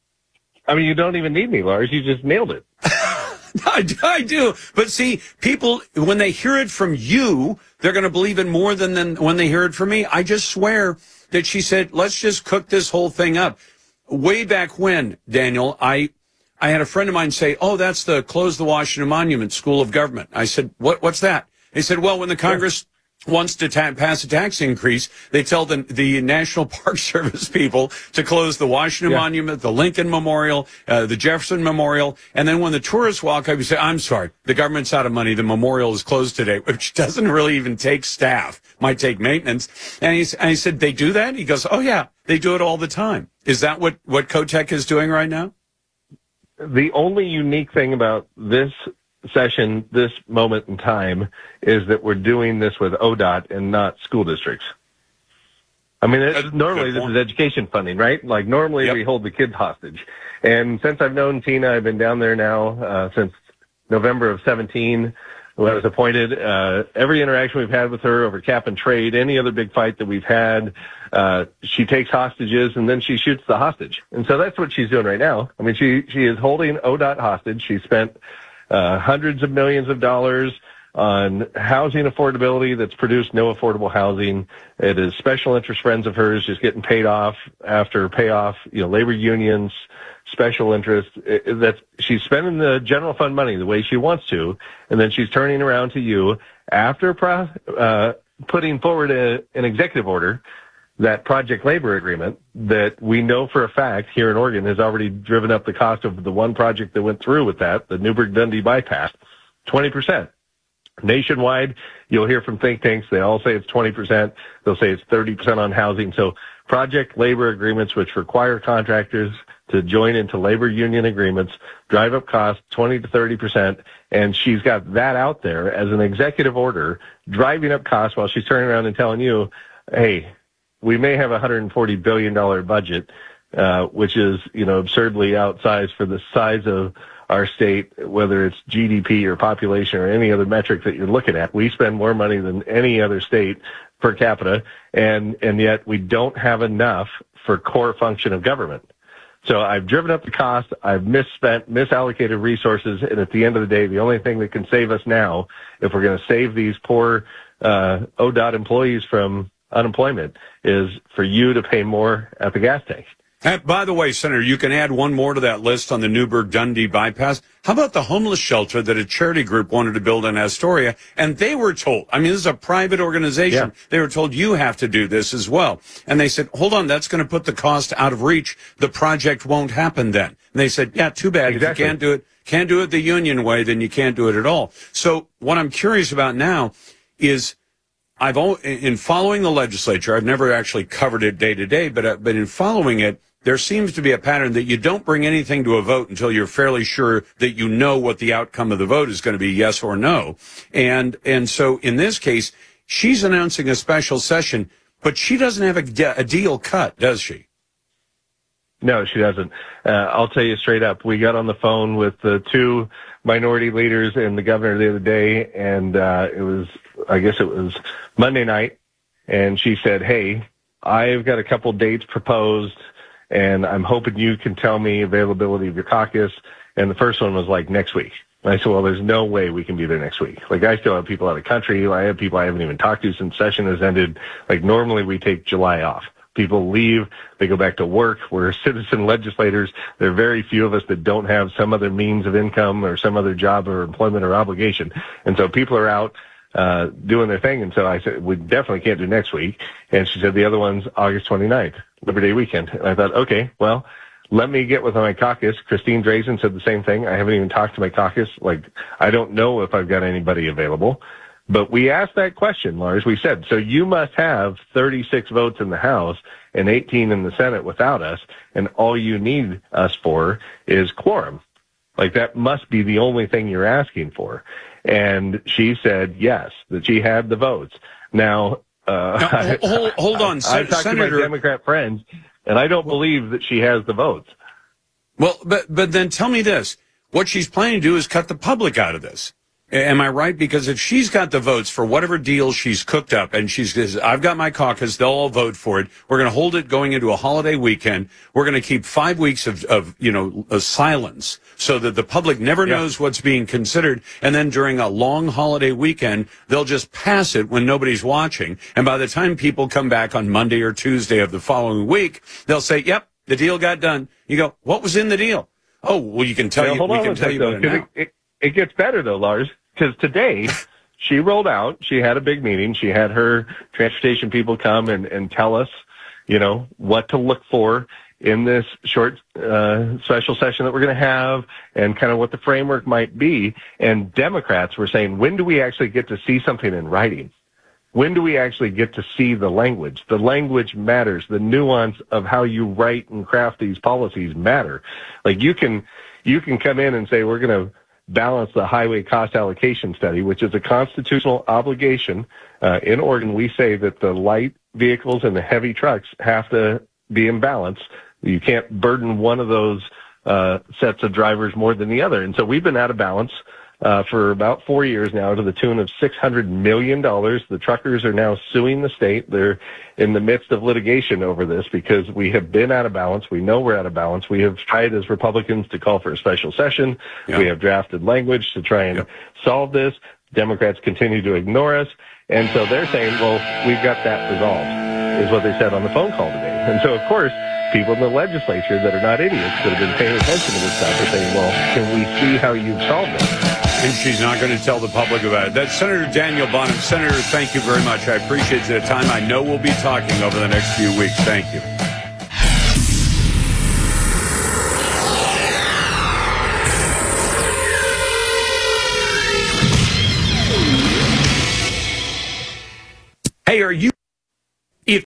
I mean, you don't even need me, Lars. You just nailed it. I, I do. But see, people, when they hear it from you, they're going to believe it more than, than when they hear it from me. I just swear that she said, let's just cook this whole thing up. Way back when, Daniel, I I had a friend of mine say, oh, that's the Close the Washington Monument School of Government. I said, what? What's that? He said, well, when the Congress wants to ta- pass a tax increase, they tell the, the National Park Service people to close the Washington yeah. Monument, the Lincoln Memorial, uh, the Jefferson Memorial. And then when the tourists walk up, you say, I'm sorry, the government's out of money. The memorial is closed today, which doesn't really even take staff, might take maintenance. And he, and he said, they do that? He goes, oh, yeah, they do it all the time. Is that what, what Kotek is doing right now? The only unique thing about this session, this moment in time, is that we're doing this with O D O T and not school districts. I mean, it, normally this is education funding, right? Like normally yep. we hold the kids hostage. And since I've known Tina, I've been down there now uh, since November of seventeen when I was appointed. Uh, every interaction we've had with her over cap and trade, any other big fight that we've had, uh, she takes hostages and then she shoots the hostage. And so that's what she's doing right now. I mean, she, she is holding O D O T hostage. She spent Uh, hundreds of millions of dollars on housing affordability that's produced no affordable housing. It is special interest friends of hers just getting paid off after payoff, you know, labor unions, special interest. It, that's, she's spending the general fund money the way she wants to, and then she's turning around to you after pro, uh, putting forward a, an executive order, that project labor agreement that we know for a fact here in Oregon has already driven up the cost of the one project that went through with that, the Newburgh-Dundee bypass, twenty percent. Nationwide, you'll hear from think tanks. They all say it's twenty percent. They'll say it's thirty percent on housing. So project labor agreements, which require contractors to join into labor union agreements, drive up costs twenty to thirty percent. And she's got that out there as an executive order, driving up costs while she's turning around and telling you, hey, we may have a one hundred forty billion dollars budget, uh, which is, you know, absurdly outsized for the size of our state, whether it's G D P or population or any other metric that you're looking at. We spend more money than any other state per capita, and, and yet we don't have enough for core function of government. So I've driven up the cost, I've misspent, misallocated resources, and at the end of the day, the only thing that can save us now, if we're going to save these poor uh, O D O T employees from unemployment, is for you to pay more at the gas tank. And by the way, Senator, you can add one more to that list on the Newburgh-Dundee bypass. How about the homeless shelter that a charity group wanted to build in Astoria? And they were told, I mean, this is a private organization. Yeah. They were told, you have to do this as well. And they said, hold on, that's going to put the cost out of reach. The project won't happen then. And they said, yeah, too bad. Exactly. If you can't do it, can't do it the union way, then you can't do it at all. So what I'm curious about now is, I've in following the legislature, I've never actually covered it day to day, but uh, but in following it, there seems to be a pattern that you don't bring anything to a vote until you're fairly sure that you know what the outcome of the vote is going to be, yes or no. And and so in this case, she's announcing a special session, but she doesn't have a, a deal cut, does she? No, she doesn't. Uh, I'll tell you straight up. We got on the phone with the two minority leaders and the governor the other day, and uh, it was, I guess it was Monday night, and she said, hey, I've got a couple dates proposed, and I'm hoping you can tell me availability of your caucus. And the first one was like next week. And I said, well, there's no way we can be there next week. Like, I still have people out of country. I have people I haven't even talked to since session has ended. Like, normally we take July off. People leave, they go back to work. We're citizen legislators. There are very few of us that don't have some other means of income or some other job or employment or obligation. And so people are out uh doing their thing. And so I said, we definitely can't do next week. And she said, the other one's August twenty-ninth, Labor Day weekend. And I thought, okay, well, let me get with my caucus. Christine Drazen said the same thing. I haven't even talked to my caucus. Like, I don't know if I've got anybody available. But we asked that question, Lars. We said, so you must have thirty-six votes in the House and eighteen in the Senate without us, and all you need us for is quorum. Like, that must be the only thing you're asking for. And she said yes, that she had the votes. Now, uh, now hold, hold on, I, I talked Senator, to my Democrat friends, and I don't believe that she has the votes. Well, but but then tell me this. What she's planning to do is cut the public out of this. Am I right? Because if she's got the votes for whatever deal she's cooked up, and she's says, I've got my caucus, they'll all vote for it. We're going to hold it going into a holiday weekend. We're going to keep five weeks of, of you know, of silence so that the public never yeah. knows what's being considered. And then during a long holiday weekend, they'll just pass it when nobody's watching. And by the time people come back on Monday or Tuesday of the following week, they'll say, yep, the deal got done. You go, what was in the deal? Oh, well, you can tell well, you, hold we on can a tell sec, you though, about it now. It, it, it gets better, though, Lars, because today she rolled out, she had a big meeting, she had her transportation people come and, and tell us, you know, what to look for in this short uh, special session that we're going to have and kind of what the framework might be. And Democrats were saying, when do we actually get to see something in writing? When do we actually get to see the language? The language matters. The nuance of how you write and craft these policies matter. Like, you can, you can come in and say, we're going to balance the highway cost allocation study, which is a constitutional obligation. Uh, in Oregon, we say that the light vehicles and the heavy trucks have to be in balance. You can't burden one of those uh, sets of drivers more than the other. And so we've been out of balance uh, for about four years now, to the tune of six hundred million dollars. The truckers are now suing the state. They're in the midst of litigation over this because we have been out of balance. We know we're out of balance. We have tried as Republicans to call for a special session. Yeah. We have drafted language to try and yeah. solve this. Democrats continue to ignore us. And so they're saying, well, we've got that resolved, is what they said on the phone call today. And so, of course, people in the legislature that are not idiots, that have been paying attention to this stuff, are saying, well, can we see how you've solved it? And she's not going to tell the public about it. That's Senator Daniel Bonham. Senator, thank you very much. I appreciate the time. I know we'll be talking over the next few weeks. Thank you. Hey, are you... If...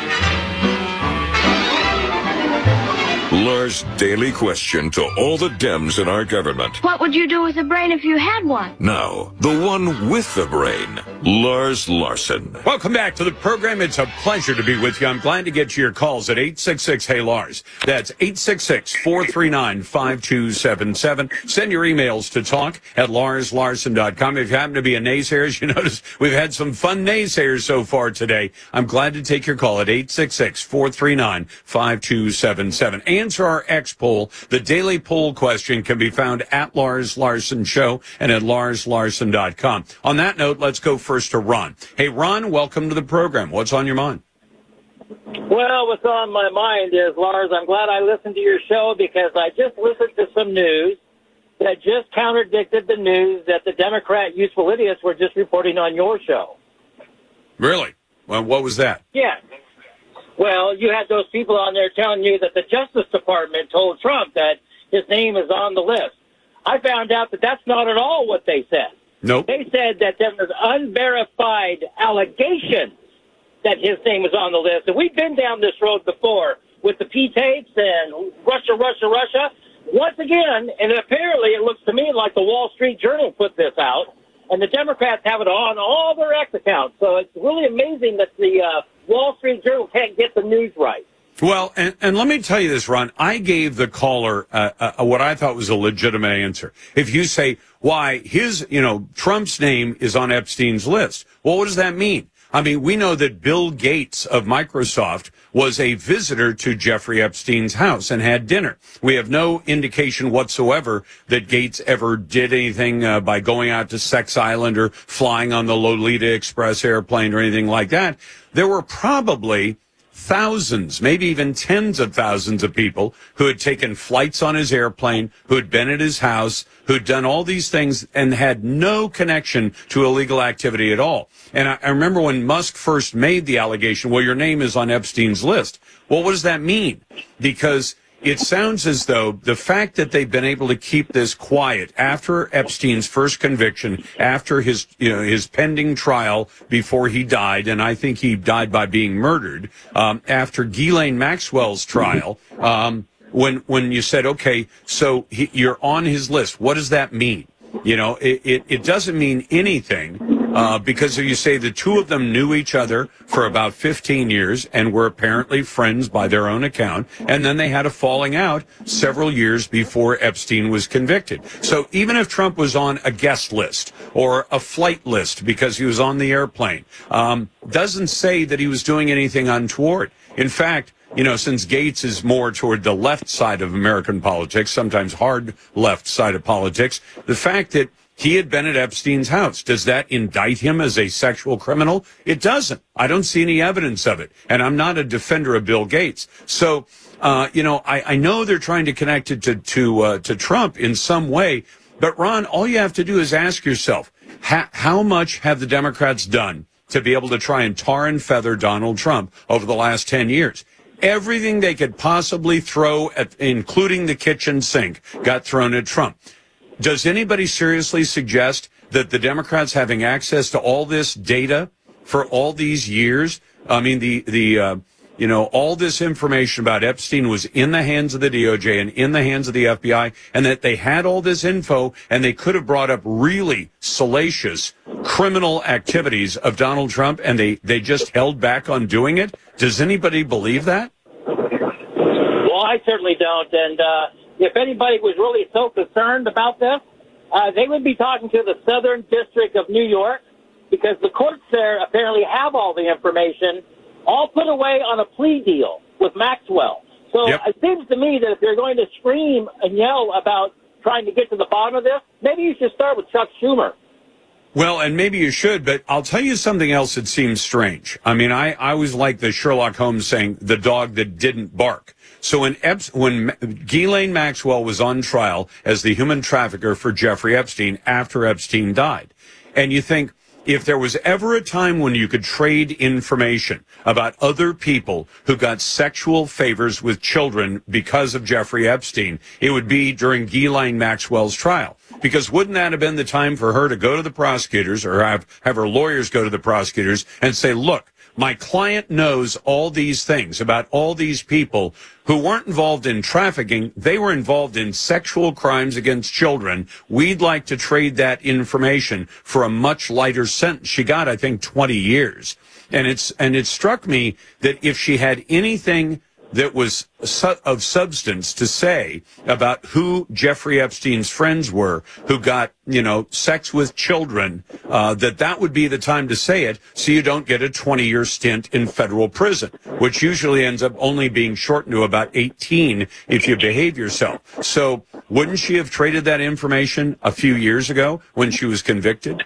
Lars' daily question to all the Dems in our government. What would you do with a brain if you had one? Now, the one with the brain, Lars Larson. Welcome back to the program. It's a pleasure to be with you. I'm glad to get to your calls at eight six six, hey Lars. That's eight six six, four three nine, five two seven seven. Send your emails to talk at lars larson dot com. If you happen to be a naysayer, you notice we've had some fun naysayers so far today. I'm glad to take your call at eight six six, four three nine, five two seven seven. Answer our X poll. The daily poll question can be found at Lars Larson Show and at lars larson dot com. On that note, let's go first to Ron. Hey, Ron, welcome to the program. What's on your mind? Well, what's on my mind is, Lars, I'm glad I listened to your show because I just listened to some news that just contradicted the news that the Democrat useful idiots were just reporting on your show. Really? Well, what was that? Yeah. Well, you had those people on there telling you that the Justice Department told Trump that his name is on the list. I found out that that's not at all what they said. Nope. They said that there was unverified allegations that his name was on the list. And we've been down this road before with the P-tapes and Russia, Russia, Russia. Once again, and apparently it looks to me like the Wall Street Journal put this out, and the Democrats have it on all their X accounts. So it's really amazing that the uh, Wall Street Journal can't get the news right. Well, and, and let me tell you this, Ron. I gave the caller uh, uh, what I thought was a legitimate answer. If you say, why, his, you know, Trump's name is on Epstein's list. Well, what does that mean? I mean, we know that Bill Gates of Microsoft was a visitor to Jeffrey Epstein's house and had dinner. We have no indication whatsoever that Gates ever did anything uh, by going out to Sex Island or flying on the Lolita Express airplane or anything like that. There were probably thousands, maybe even tens of thousands of people who had taken flights on his airplane, who had been at his house, who'd done all these things and had no connection to illegal activity at all. And I, I remember when Musk first made the allegation, well, your name is on Epstein's list. Well, what does that mean? Because it sounds as though the fact that they've been able to keep this quiet after Epstein's first conviction, after his, you know, his pending trial before he died, and I think he died by being murdered, um, after Ghislaine Maxwell's trial, um, when, when you said, okay, so he, you're on his list, what does that mean? You know, it, it, it doesn't mean anything. Uh, because you say the two of them knew each other for about fifteen years and were apparently friends by their own account. And then they had a falling out several years before Epstein was convicted. So even if Trump was on a guest list or a flight list because he was on the airplane, um, doesn't say that he was doing anything untoward. In fact, you know, since Gates is more toward the left side of American politics, sometimes hard left side of politics, the fact that he had been at Epstein's house, does that indict him as a sexual criminal? It doesn't. I don't see any evidence of it. And I'm not a defender of Bill Gates. So, uh, you know, I, I know they're trying to connect it to, to, uh, to Trump in some way. But, Ron, all you have to do is ask yourself, ha- how much have the Democrats done to be able to try and tar and feather Donald Trump over the last ten years? Everything they could possibly throw at, including the kitchen sink, got thrown at Trump. Does anybody seriously suggest that the Democrats having access to all this data for all these years? I mean, the, the, uh, you know, all this information about Epstein was in the hands of the D O J and in the hands of the F B I, and that they had all this info and they could have brought up really salacious criminal activities of Donald Trump, and they, they just held back on doing it? Does anybody believe that? Well, I certainly don't. And, uh, if anybody was really so concerned about this, uh, they would be talking to the Southern District of New York, because the courts there apparently have all the information, all put away on a plea deal with Maxwell. So yep. It seems to me that if you're going to scream and yell about trying to get to the bottom of this, maybe you should start with Chuck Schumer. Well, and maybe you should, but I'll tell you something else that seems strange. I mean, I, I was like the Sherlock Holmes saying, the dog that didn't bark. So when Ep- when Ghislaine Maxwell was on trial as the human trafficker for Jeffrey Epstein after Epstein died, and you think, if there was ever a time when you could trade information about other people who got sexual favors with children because of Jeffrey Epstein, it would be during Ghislaine Maxwell's trial. Because wouldn't that have been the time for her to go to the prosecutors or have, have her lawyers go to the prosecutors and say, look, my client knows all these things about all these people who weren't involved in trafficking. They were involved in sexual crimes against children. We'd like to trade that information for a much lighter sentence. She got, I think, twenty years. And it's, and it struck me that if she had anything that was su- of substance to say about who Jeffrey Epstein's friends were, who got, you know, sex with children, uh, that that would be the time to say it so you don't get a twenty-year stint in federal prison, which usually ends up only being shortened to about eighteen if you behave yourself. So wouldn't she have traded that information a few years ago when she was convicted?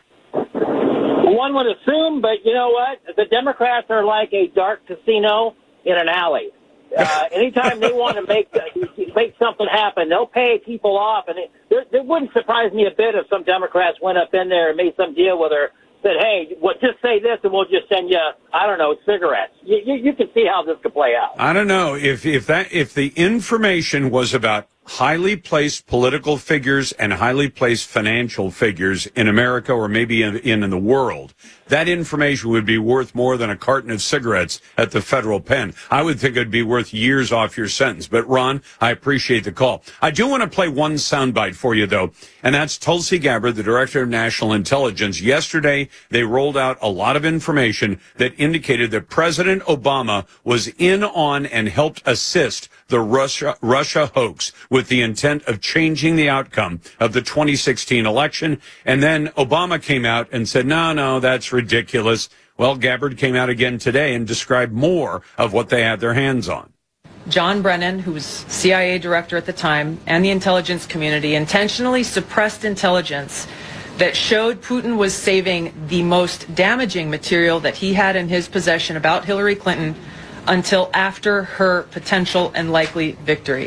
One would assume, but you know what? The Democrats are like a dark casino in an alley. Uh, anytime they want to make uh, make something happen, they'll pay people off, and it, it, it wouldn't surprise me a bit if some Democrats went up in there and made some deal with her, said, "Hey, well, just say this, and we'll just send you, I don't know, cigarettes." You, you, you can see how this could play out. I don't know if if that if the information was about highly placed political figures and highly placed financial figures in America or maybe in, in, in the world, that information would be worth more than a carton of cigarettes at the federal pen. I would think it would be worth years off your sentence. But, Ron, I appreciate the call. I do want to play one soundbite for you, though, and that's Tulsi Gabbard, the Director of National Intelligence. Yesterday, they rolled out a lot of information that indicated that President Obama was in on and helped assist the Russia, Russia hoax with the intent of changing the outcome of the twenty sixteen election. And then Obama came out and said, no, no, that's ridiculous. Well, Gabbard came out again today and described more of what they had their hands on. John Brennan, who was C I A director at the time, and the intelligence community intentionally suppressed intelligence that showed Putin was saving the most damaging material that he had in his possession about Hillary Clinton until after her potential and likely victory.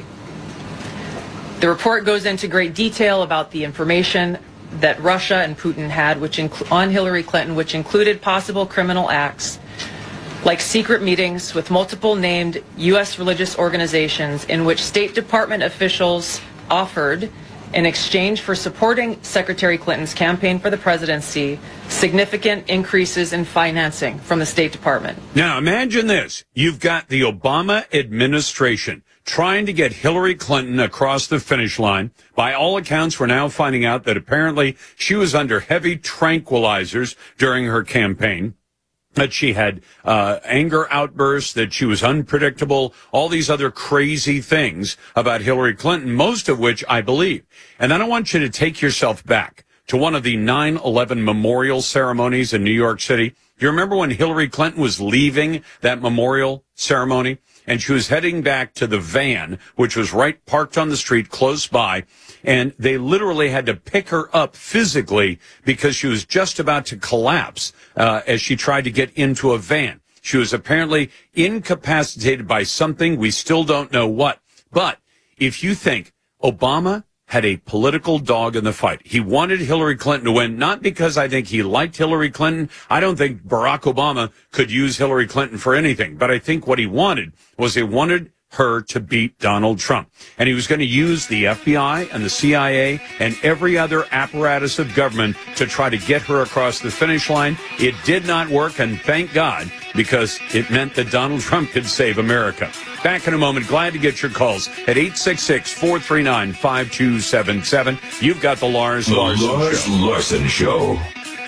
The report goes into great detail about the information that Russia and Putin had which inc- on Hillary Clinton, which included possible criminal acts like secret meetings with multiple named U S religious organizations in which State Department officials offered, in exchange for supporting Secretary Clinton's campaign for the presidency, significant increases in financing from the State Department. Now, imagine this. You've got the Obama administration trying to get Hillary Clinton across the finish line. By all accounts, we're now finding out that apparently she was under heavy tranquilizers during her campaign, that she had uh anger outbursts, that she was unpredictable, all these other crazy things about Hillary Clinton, most of which I believe. And then I want you to take yourself back to one of the nine eleven memorial ceremonies in New York City. Do you remember when Hillary Clinton was leaving that memorial ceremony and she was heading back to the van, which was right parked on the street close by, and they literally had to pick her up physically because she was just about to collapse uh, as she tried to get into a van. She was apparently incapacitated by something. We still don't know what. But if you think Obama had a political dog in the fight, he wanted Hillary Clinton to win, not because I think he liked Hillary Clinton. I don't think Barack Obama could use Hillary Clinton for anything. But I think what he wanted was he wanted her to beat Donald Trump. And he was going to use the F B I and the C I A and every other apparatus of government to try to get her across the finish line. It did not work, and thank God, because it meant that Donald Trump could save America. Back in a moment. Glad to get your calls at eight six six, four three nine, five two seven seven. You've got the Lars The Larson Lars Show. Larson Show.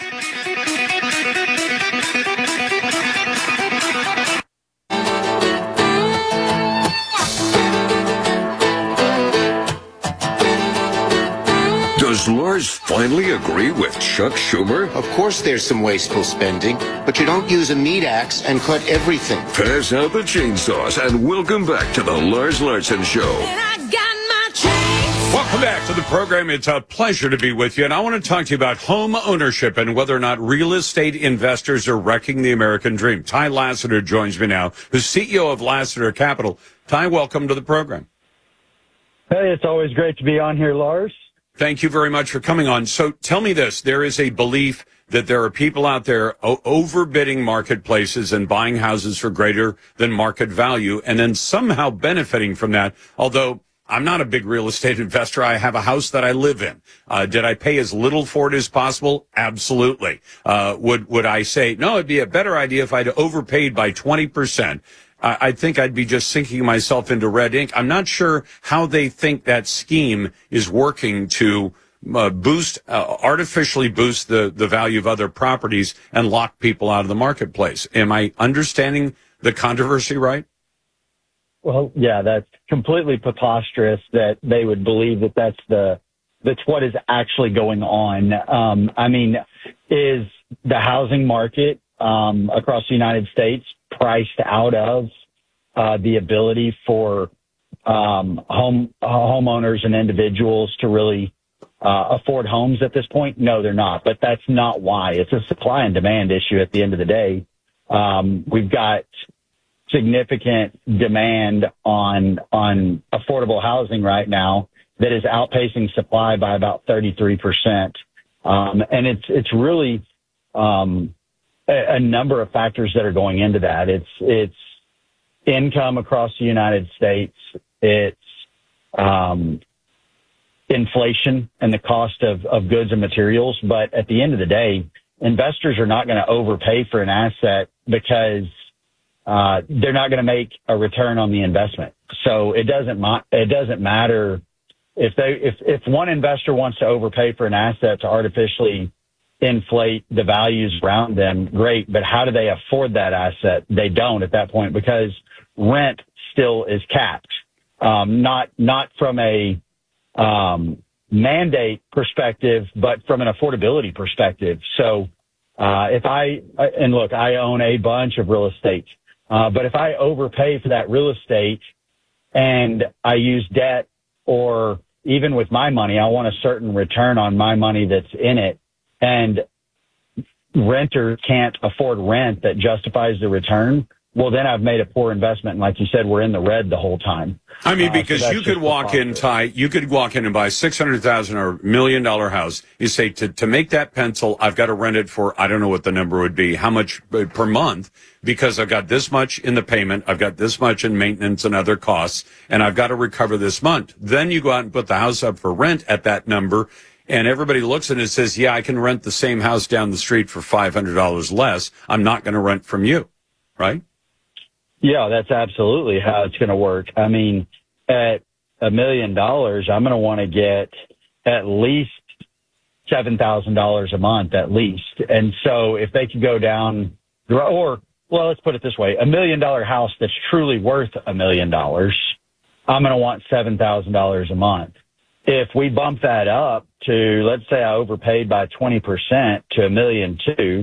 Does Lars finally agree with Chuck Schumer? Of course there's some wasteful spending, but you don't use a meat axe and cut everything. Pass out the chainsaws and welcome back to the Lars Larson Show. Welcome back to the program. It's a pleasure to be with you. And I want to talk to you about home ownership and whether or not real estate investors are wrecking the American dream. Ty Lassiter joins me now, who's C E O of Lassiter Capital. Ty, welcome to the program. Hey, it's always great to be on here, Lars. Thank you very much for coming on. So tell me this. There is a belief that there are people out there o- overbidding marketplaces and buying houses for greater than market value and then somehow benefiting from that. Although I'm not a big real estate investor. I have a house that I live in. Uh, did I pay as little for it as possible? Absolutely. Uh, would, would I say, no, it'd be a better idea if I'd overpaid by twenty percent. I think I'd be just sinking myself into red ink. I'm not sure how they think that scheme is working to uh, boost, uh, artificially boost the, the value of other properties and lock people out of the marketplace. Am I understanding the controversy right? Well, yeah, that's completely preposterous that they would believe that that's the that's what is actually going on. Um, I mean, is the housing market um, across the United States priced out of uh, the ability for um, home uh, homeowners and individuals to really uh, afford homes at this point? No, they're not. But that's not why. It's a supply and demand issue at the end of the day. Um, we've got significant demand on on affordable housing right now that is outpacing supply by about thirty-three percent. Um, and it's it's really um, a, a number of factors that are going into that. It's it's income across the United States. It's um, inflation and the cost of, of goods and materials. But at the end of the day, investors are not going to overpay for an asset because uh, they're not going to make a return on the investment. So it doesn't ma- it doesn't matter if they if if one investor wants to overpay for an asset to artificially inflate the values around them, great. But how do they afford that asset? They don't at that point because rent still is capped. Um, not not from a um, mandate perspective, but from an affordability perspective. So uh, if I and look, I own a bunch of real estate, uh, but if I overpay for that real estate and I use debt or even with my money, I want a certain return on my money that's in it, and renters can't afford rent that justifies the return, well, then I've made a poor investment. And like you said, we're in the red the whole time. I mean, because uh, so you could walk in, Ty, you could walk in and buy a six hundred thousand dollars or million dollar house. You say, to, to make that pencil, I've got to rent it for, I don't know what the number would be, how much per month, because I've got this much in the payment, I've got this much in maintenance and other costs, and I've got to recover this month. Then you go out and put the house up for rent at that number, and everybody looks at it and says, yeah, I can rent the same house down the street for five hundred dollars less. I'm not going to rent from you, right? Yeah, that's absolutely how it's going to work. I mean, at a million dollars, I'm going to want to get at least seven thousand dollars a month at least. And so if they could go down, or, well, let's put it this way, a million dollar house that's truly worth a million dollars, I'm going to want seven thousand dollars a month. If we bump that up to, let's say I overpaid by twenty percent to a million two,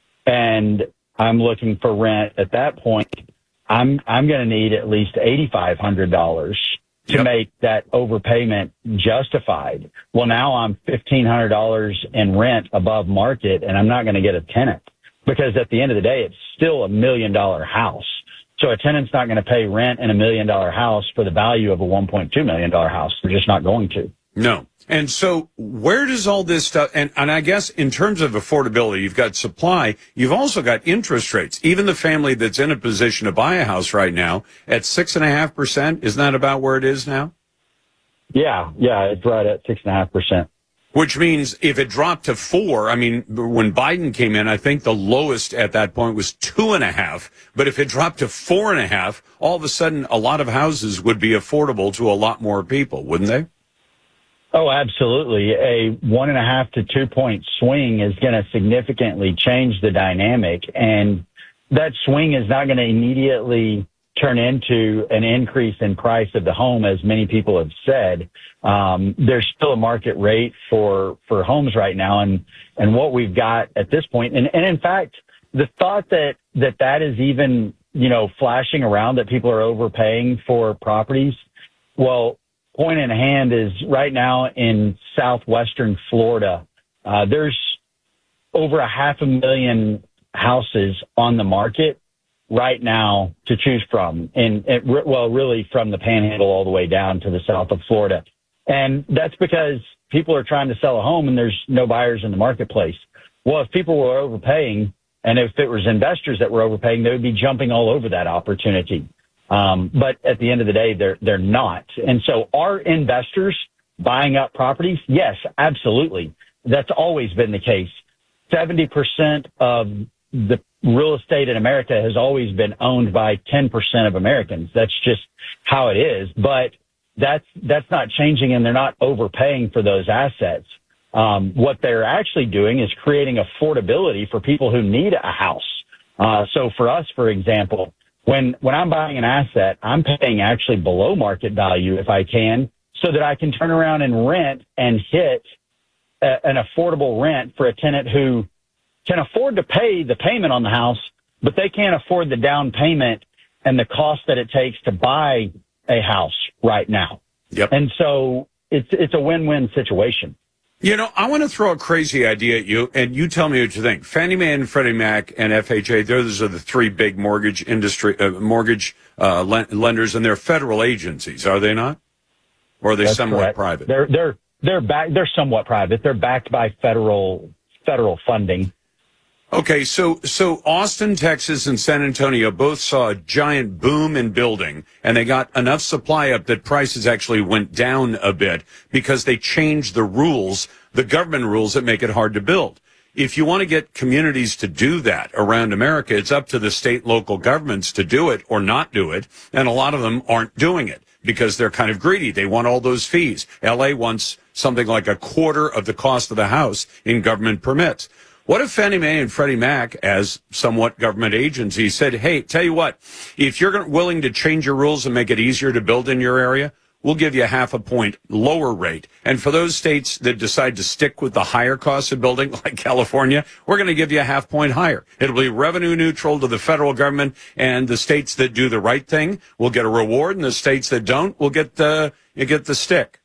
and I'm looking for rent at that point, I'm I'm going to need at least eighty-five hundred dollars to yep. make that overpayment justified. Well, now I'm fifteen hundred dollars in rent above market, and I'm not going to get a tenant because at the end of the day, it's still a million dollar house. So a tenant's not going to pay rent in a million dollar house for the value of a one point two million dollars house. They're just not going to. No. And so where does all this stuff, and, and I guess in terms of affordability, you've got supply, you've also got interest rates. Even the family that's in a position to buy a house right now at six and a half percent, isn't that about where it is now? Yeah, yeah, it's right at six and a half percent. Which means if it dropped to four, I mean, when Biden came in, I think the lowest at that point was two and a half. But if it dropped to four and a half, all of a sudden a lot of houses would be affordable to a lot more people, wouldn't they? Oh, absolutely. A one and a half to two point swing is going to significantly change the dynamic. And that swing is not going to immediately turn into an increase in price of the home, as many people have said. Um, there's still a market rate for, for homes right now. And, and what we've got at this point, and, and in fact, the thought that, that that is even, you know, flashing around that people are overpaying for properties. Well, point in hand is right now in southwestern Florida, uh, there's over a half a million houses on the market right now to choose from. And it, well, really from the Panhandle all the way down to the south of Florida. And that's because people are trying to sell a home and there's no buyers in the marketplace. Well, if people were overpaying and if it was investors that were overpaying, they would be jumping all over that opportunity. Um, but at the end of the day, they're, they're not. And so are investors buying up properties? Yes, absolutely. That's always been the case. seventy percent of the real estate in America has always been owned by ten percent of Americans. That's just how it is. But that's, that's not changing, and they're not overpaying for those assets. Um, what they're actually doing is creating affordability for people who need a house. Uh, so for us, for example, when, when I'm buying an asset, I'm paying actually below market value if I can, so that I can turn around and rent and hit a, an affordable rent for a tenant who can afford to pay the payment on the house, but they can't afford the down payment and the cost that it takes to buy a house right now. Yep. And so it's, it's a win-win situation. You know, I want to throw a crazy idea at you, and you tell me what you think. Fannie Mae and Freddie Mac and F H A, those are the three big mortgage industry, uh, mortgage uh, lenders, and they're federal agencies, are they not? Or are they That's somewhat correct. private? They're, they're, they're back, they're somewhat private. They're backed by federal, federal funding. Okay, so so Austin, Texas, and San Antonio both saw a giant boom in building, and they got enough supply up that prices actually went down a bit because they changed the rules, the government rules that make it hard to build. If you want to get communities to do that around America, it's up to the state, local governments to do it or not do it, and a lot of them aren't doing it because they're kind of greedy. They want all those fees. L A wants something like a quarter of the cost of the house in government permits. What if Fannie Mae and Freddie Mac, as somewhat government agencies, said, hey, tell you what, if you're willing to change your rules and make it easier to build in your area, we'll give you a half a point lower rate. And for those states that decide to stick with the higher cost of building, like California, we're going to give you a half point higher. It'll be revenue neutral to the federal government, and the states that do the right thing will get a reward, and the states that don't will get the, you get the stick.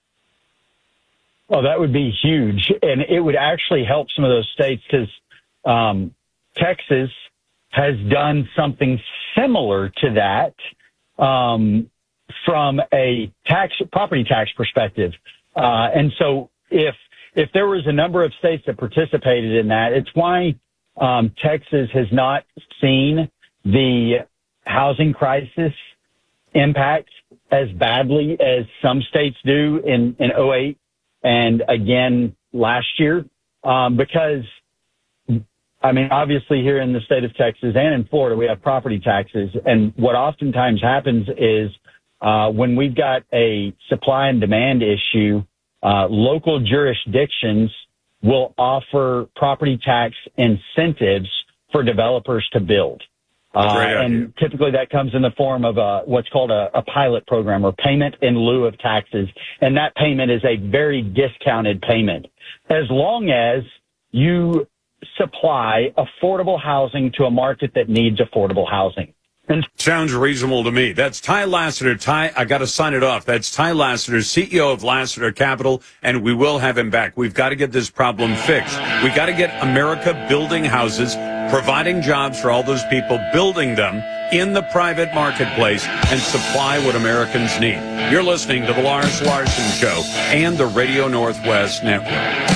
Well, that would be huge, and it would actually help some of those states because um, Texas has done something similar to that um, from a tax property tax perspective. Uh, and so, if if there was a number of states that participated in that, it's why um, Texas has not seen the housing crisis impact as badly as some states do in in oh eight. And again, last year, um, because, I mean, obviously here in the state of Texas and in Florida, we have property taxes. And what oftentimes happens is, uh, when we've got a supply and demand issue, uh, local jurisdictions will offer property tax incentives for developers to build. Uh, and typically that comes in the form of a, what's called a, a pilot program or payment in lieu of taxes. And that payment is a very discounted payment as long as you supply affordable housing to a market that needs affordable housing. And sounds reasonable to me. That's Ty Lassiter. Ty, I got to sign it off. That's Ty Lassiter, C E O of Lassiter Capital, and we will have him back. We've got to get this problem fixed. We got to get America building houses, providing jobs for all those people, building them in the private marketplace, and supply what Americans need. You're listening to The Lars Larson Show and the Radio Northwest Network.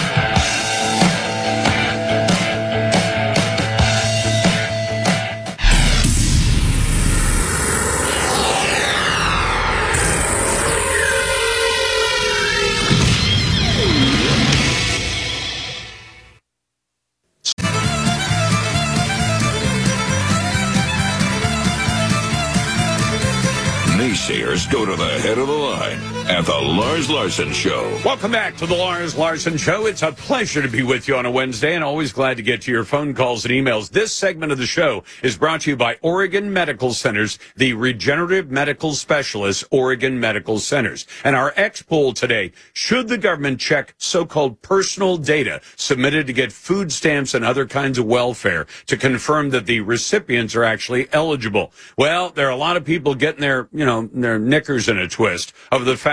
Naysayers go to the head of the line at the Lars Larson Show. Welcome back to the Lars Larson Show. It's a pleasure to be with you on a Wednesday, and always glad to get to your phone calls and emails. This segment of the show is brought to you by Oregon Medical Centers, the regenerative medical specialists, Oregon Medical Centers. And our X poll today, should the government check so-called personal data submitted to get food stamps and other kinds of welfare to confirm that the recipients are actually eligible? Well, there are a lot of people getting their, you know, their knickers in a twist of the fact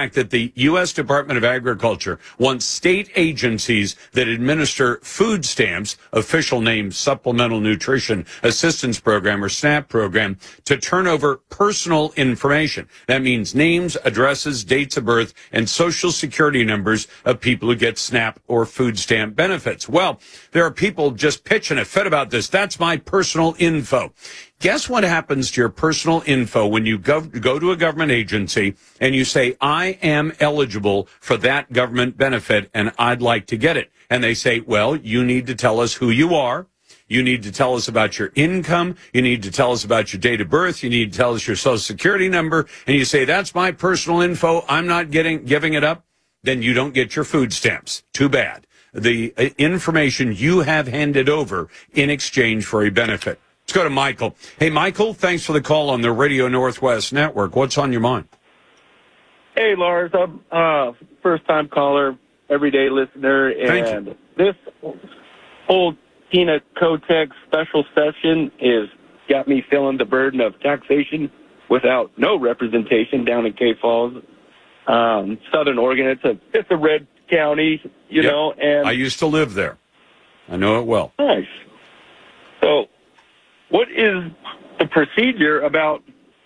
fact that the U S Department of Agriculture wants state agencies that administer food stamps, official name Supplemental Nutrition Assistance Program or SNAP program, to turn over personal information. That means names, addresses, dates of birth, and social security numbers of people who get SNAP or food stamp benefits. Well, there are people just pitching a fit about this. That's my personal info. Guess what happens to your personal info when you go, go to a government agency and you say, I am eligible for that government benefit and I'd like to get it. And they say, well, you need to tell us who you are. You need to tell us about your income. You need to tell us about your date of birth. You need to tell us your social security number. And you say, that's my personal info. I'm not getting, giving it up. Then you don't get your food stamps. Too bad. The uh, information you have handed over in exchange for a benefit. Let's go to Michael. Hey, Michael, thanks for the call on the Radio Northwest Network. What's on your mind? Hey, Lars. I'm uh first-time caller, everyday listener, and this whole Tina Kotek special session is got me feeling the burden of taxation without no representation down in Cape Falls, um, Southern Oregon. It's a it's a red county, you Yep. know. And I used to live there. I know it well. nice. So, what is the procedure about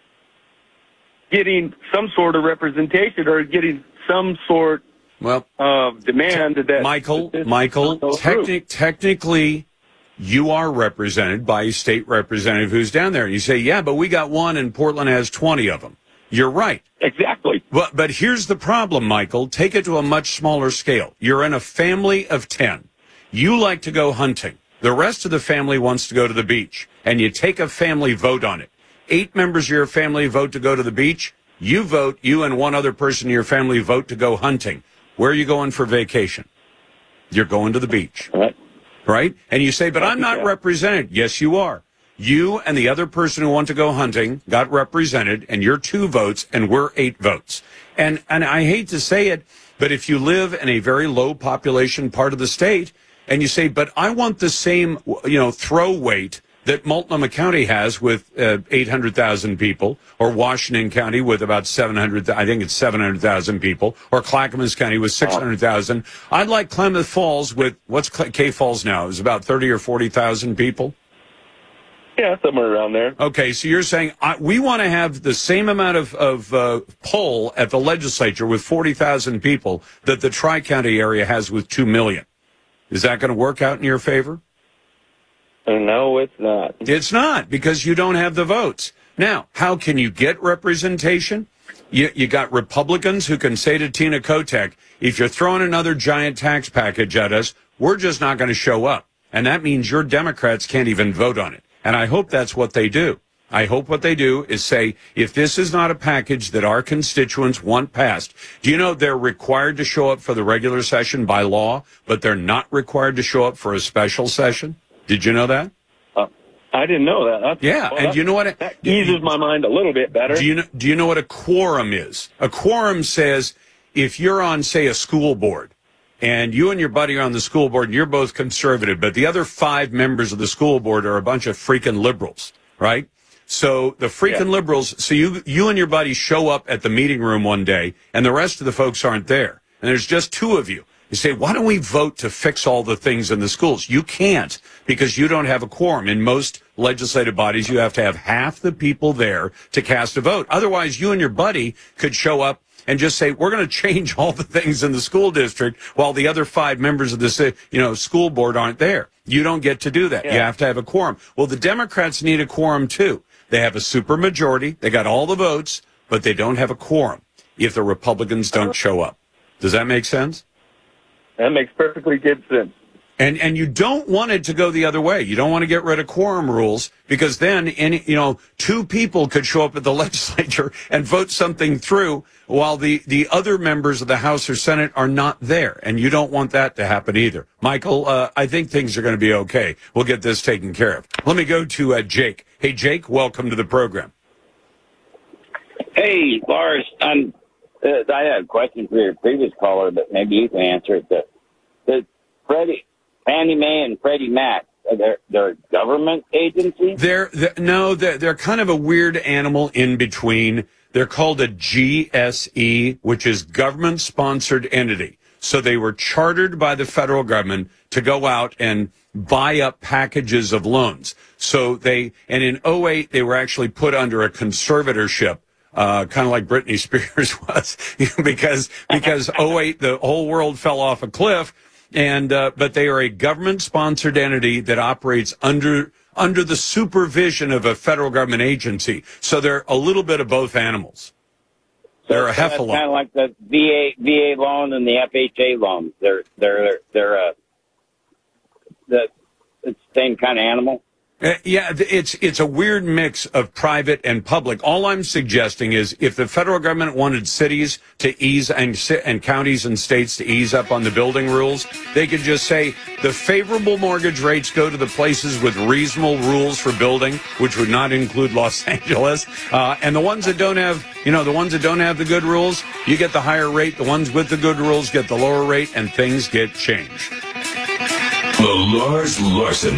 getting some sort of representation or getting some sort well, of demand that Michael, that this Michael, goes through? techni- technically, you are represented by a state representative who's down there. And you say, yeah, but we got one and Portland has twenty of them. You're right. Exactly. But, but here's the problem, Michael. Take it to a much smaller scale. You're in a family of ten. You like to go hunting. The rest of the family wants to go to the beach. And you take a family vote on it. Eight members of your family vote to go to the beach. You vote, you and one other person in your family vote to go hunting. Where are you going for vacation? You're going to the beach. Right. Right? And you say, but I'm not represented. Yes, you are. You and the other person who want to go hunting got represented, and you're two votes, and we're eight votes. And and I hate to say it, but if you live in a very low population part of the state, and you say, but I want the same, you know, throw weight that Multnomah County has with uh, eight hundred thousand people, or Washington County with about seven hundred, I think it's seven hundred thousand people, or Clackamas County with six hundred thousand. I'd like Klamath Falls with, what's K Falls now? Is about thirty or forty thousand people? Yeah, somewhere around there. Okay, so you're saying I, we want to have the same amount of, of uh, poll at the legislature with forty thousand people that the Tri-County area has with two million. Is that going to work out in your favor? No, it's not. It's not, because you don't have the votes. Now, how can you get representation? You, you got Republicans who can say to Tina Kotek, if you're throwing another giant tax package at us, we're just not going to show up. And that means your Democrats can't even vote on it. And I hope that's what they do. I hope what they do is say, if this is not a package that our constituents want passed, do you know they're required to show up for the regular session by law, but they're not required to show up for a special session? Did you know that? Uh, I didn't know that. That's, yeah, well, and that, you know what? It, that eases my mind a little bit better. Do you know, do you know what a quorum is? A quorum says if you're on, say, a school board, and you and your buddy are on the school board, and you're both conservative, but the other five members of the school board are a bunch of freaking liberals, right? So the freaking yeah. liberals, so you you and your buddy show up at the meeting room one day, and the rest of the folks aren't there, and there's just two of you. You say, why don't we vote to fix all the things in the schools? You can't, because you don't have a quorum. In most legislative bodies, you have to have half the people there to cast a vote. Otherwise, you and your buddy could show up and just say, we're going to change all the things in the school district while the other five members of the you know, school board aren't there. You don't get to do that. Yeah. You have to have a quorum. Well, the Democrats need a quorum, too. They have a supermajority. They got all the votes, but they don't have a quorum if the Republicans don't show up. Does that make sense? That makes perfectly good sense. And and you don't want it to go the other way. You don't want to get rid of quorum rules, because then any you know two people could show up at the legislature and vote something through while the, the other members of the House or Senate are not there. And you don't want that to happen either. Michael, uh, I think things are going to be okay. We'll get this taken care of. Let me go to uh, Jake. Hey, Jake, welcome to the program. Hey, Lars. Um, uh, I had a question for your previous caller, but maybe you can answer it. The, the Freddie, Fannie Mae and Freddie Mac, they're, they're government agencies? They're, they're no, they're, they're kind of a weird animal in between. They're called a G S E, which is government-sponsored entity. So they were chartered by the federal government to go out and buy up packages of loans. So they, and in oh eight, they were actually put under a conservatorship, uh, kind of like Britney Spears was, because, because oh eight, the whole world fell off a cliff. And, uh, but they are a government-sponsored entity that operates under, under the supervision of a federal government agency. So they're a little bit of both animals. They're a So that's heffalump. kind of like the V A V A loan and the F H A loans. They're they're they're uh, the it's the same kind of animal. Uh, yeah, th- it's it's a weird mix of private and public. All I'm suggesting is if the federal government wanted cities to ease and ci- and counties and states to ease up on the building rules, they could just say the favorable mortgage rates go to the places with reasonable rules for building, which would not include Los Angeles, uh, and the ones that don't have, you know, the ones that don't have the good rules, you get the higher rate. The ones with the good rules get the lower rate, and things get changed. The Lars Larson